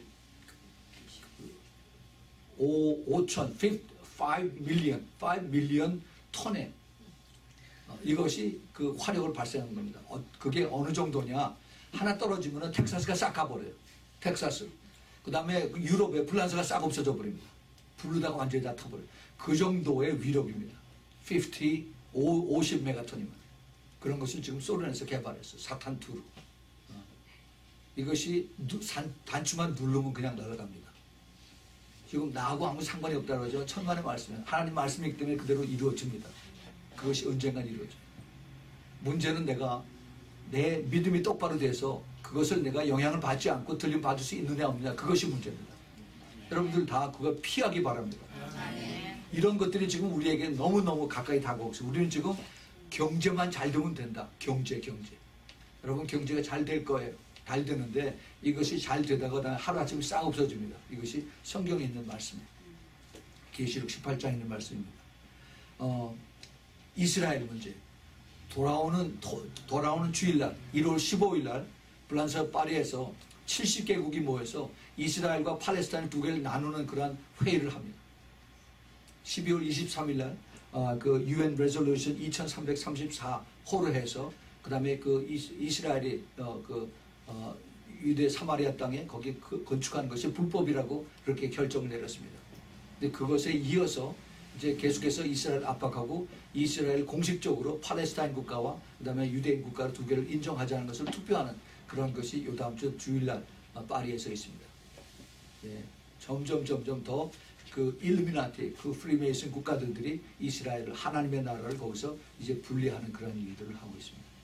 오천, 오 밀리언, 오 밀리언 톤의 어, 이것이 그 화력을 발생하는 겁니다. 어, 그게 어느 정도냐. 하나 떨어지면은 텍사스가 싹 가버려요. 텍사스. 그 다음에 유럽에 플란스가 싹 없어져 버립니다. 블루다가 완전히 다 타버려요. 그 정도의 위력입니다. 오십, 오십 메가톤이면. 그런 것을 지금 소련에서 개발했어요. 사탄 투로. 어. 이것이 누, 산, 단추만 누르면 그냥 날아갑니다. 지금 나하고 아무 상관이 없다고 하죠. 천만의 말씀이에요. 하나님 말씀이기 때문에 그대로 이루어집니다. 그것이 언젠간 이루어져요. 문제는 내가 내 믿음이 똑바로 돼서 그것을 내가 영향을 받지 않고 들림 받을 수 있느냐 없느냐 그것이 문제입니다. 여러분들 다 그걸 피하기 바랍니다. 이런 것들이 지금 우리에게 너무너무 가까이 다가오고 있어요. 우리는 지금 경제만 잘 되면 된다. 경제 경제. 여러분 경제가 잘 될 거예요. 잘 되는데 이것이 잘 되다가 하루아침에 싹 없어집니다. 이것이 성경에 있는 말씀이에요. 계시록 십팔 장에 있는 말씀입니다. 어, 이스라엘 문제. 돌아오는 도, 돌아오는 주일날 일월 십오일 날 프랑스 파리에서 칠십 개국이 모여서 이스라엘과 팔레스타인 두 개를 나누는 그러한 회의를 합니다. 십이월 이십삼일 날 어, 그 유엔 레졸루션 이천삼백삼십사 호를 해서 그 다음에 그 이스라엘이 어, 그 어, 유대 사마리아 땅에 거기 그 건축한 것이 불법이라고 그렇게 결정을 내렸습니다. 근데 그것에 이어서 이제 계속해서 이스라엘 압박하고 이스라엘 공식적으로 팔레스타인 국가와 그 다음에 유대인 국가 두 개를 인정하자는 것을 투표하는 그런 것이 요 다음 주 주일날 파리에서 있습니다. 예, 점점 점점 더 그 일루미나티, 그 프리메이슨 국가들이 이스라엘을 하나님의 나라를 거기서 이제 분리하는 그런 일들을 하고 있습니다.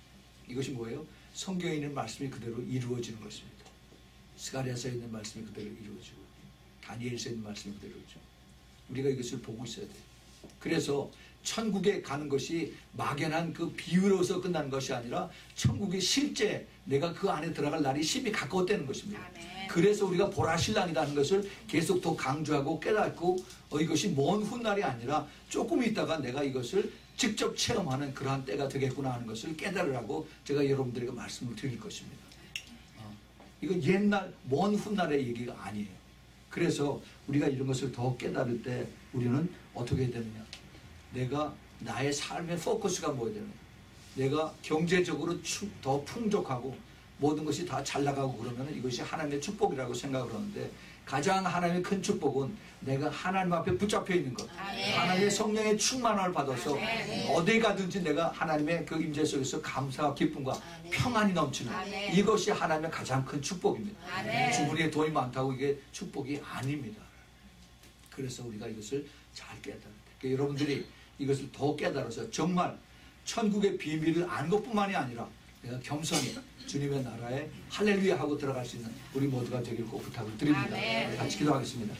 이것이 뭐예요? 성경에 있는 말씀이 그대로 이루어지는 것입니다. 스가랴서에 있는 말씀이 그대로 이루어지고 다니엘서에 있는 말씀이 그대로죠. 우리가 이것을 보고 있어야 돼요. 그래서 천국에 가는 것이 막연한 그 비유로서 끝나는 것이 아니라 천국이 실제 내가 그 안에 들어갈 날이 심히 가까웠다는 것입니다. 아멘. 그래서 우리가 보라신랑이라는 것을 계속 더 강조하고 깨닫고 어, 이것이 먼 훗날이 아니라 조금 있다가 내가 이것을 직접 체험하는 그러한 때가 되겠구나 하는 것을 깨달으라고 제가 여러분들에게 말씀을 드릴 것입니다. 어, 이건 옛날 먼 훗날의 얘기가 아니에요. 그래서 우리가 이런 것을 더 깨달을 때 우리는 어떻게 해야 되느냐, 내가 나의 삶의 포커스가 뭐야 되느냐, 내가 경제적으로 추, 더 풍족하고 모든 것이 다 잘 나가고 그러면 이것이 하나님의 축복이라고 생각을 하는데, 가장 하나님의 큰 축복은 내가 하나님 앞에 붙잡혀 있는 것, 아멘. 하나님의 성령의 충만함을 받아서 아멘. 어디 가든지 내가 하나님의 그 임재 속에서 감사와 기쁨과 아멘. 평안이 넘치는 아멘. 이것이 하나님의 가장 큰 축복입니다. 아멘. 주머니에 돈이 많다고 이게 축복이 아닙니다. 그래서 우리가 이것을 잘 깨달아야 돼요. 그러니까 여러분들이 이것을 더 깨달아서 정말 천국의 비밀을 아는 것뿐만이 아니라 내가 겸손히 주님의 나라에 할렐루야 하고 들어갈 수 있는 우리 모두가 되길 꼭 부탁을 드립니다. 아멘. 같이 기도하겠습니다.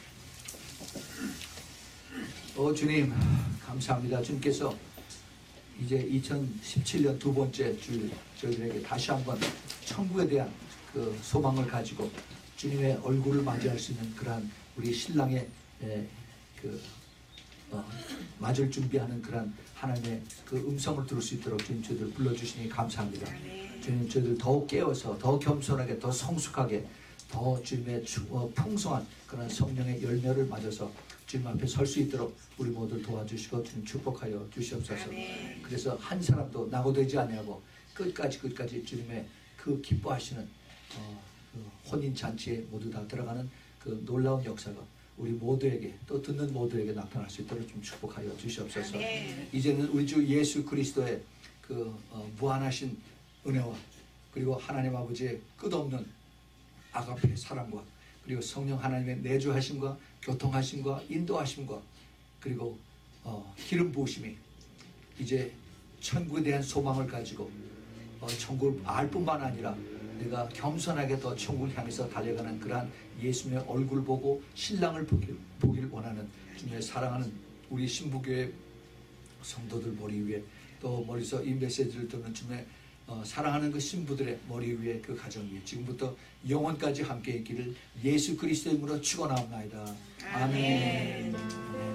어, 주님 감사합니다. 주님께서 이제 이천십칠 년 두 번째 주 저희들에게 다시 한번 천국에 대한 그 소망을 가지고 주님의 얼굴을 맞이할 수 있는 그러한 우리 신랑의 에, 그 어, 맞을 준비하는 그런 하나님의 그 음성을 들을 수 있도록 주님 저희들 불러주시니 감사합니다. 주님 저희들 더욱 깨워서 더 겸손하게 더 성숙하게 더 주님의 주, 어, 풍성한 그런 성령의 열매를 맞아서 주님 앞에 설 수 있도록 우리 모두 도와주시고 주님 축복하여 주시옵소서. 아멘. 그래서 한 사람도 낙오되지 아니하고 끝까지 끝까지 주님의 그 기뻐하시는 어, 그 혼인잔치에 모두 다 들어가는 그 놀라운 역사가 우리 모두에게 또 듣는 모두에게 나타날 수 있도록 좀 축복하여 주시옵소서. 아멘. 이제는 우리 주 예수 그리스도의 그 어, 무한하신 은혜와 그리고 하나님 아버지의 끝없는 아가페의 사랑과 그리고 성령 하나님의 내주하심과 교통하심과 인도하심과 그리고 어, 기름 부으심이 이제 천국에 대한 소망을 가지고 어, 천국을 알 뿐만 아니라 내가 겸손하게 더 천국을 향해서 달려가는 그러한 예수님의 얼굴 보고 신랑을 보길, 보길 원하는 주님의 사랑하는 우리 신부교회 성도들 머리 위에 또 멀리서 이 메시지를 듣는 주님의 어, 사랑하는 그 신부들의 머리 위에 그 가정 위에 지금부터 영원까지 함께 있기를 예수 그리스도의 이름으로 축원하옵나이다. 아멘. 아멘. 아멘.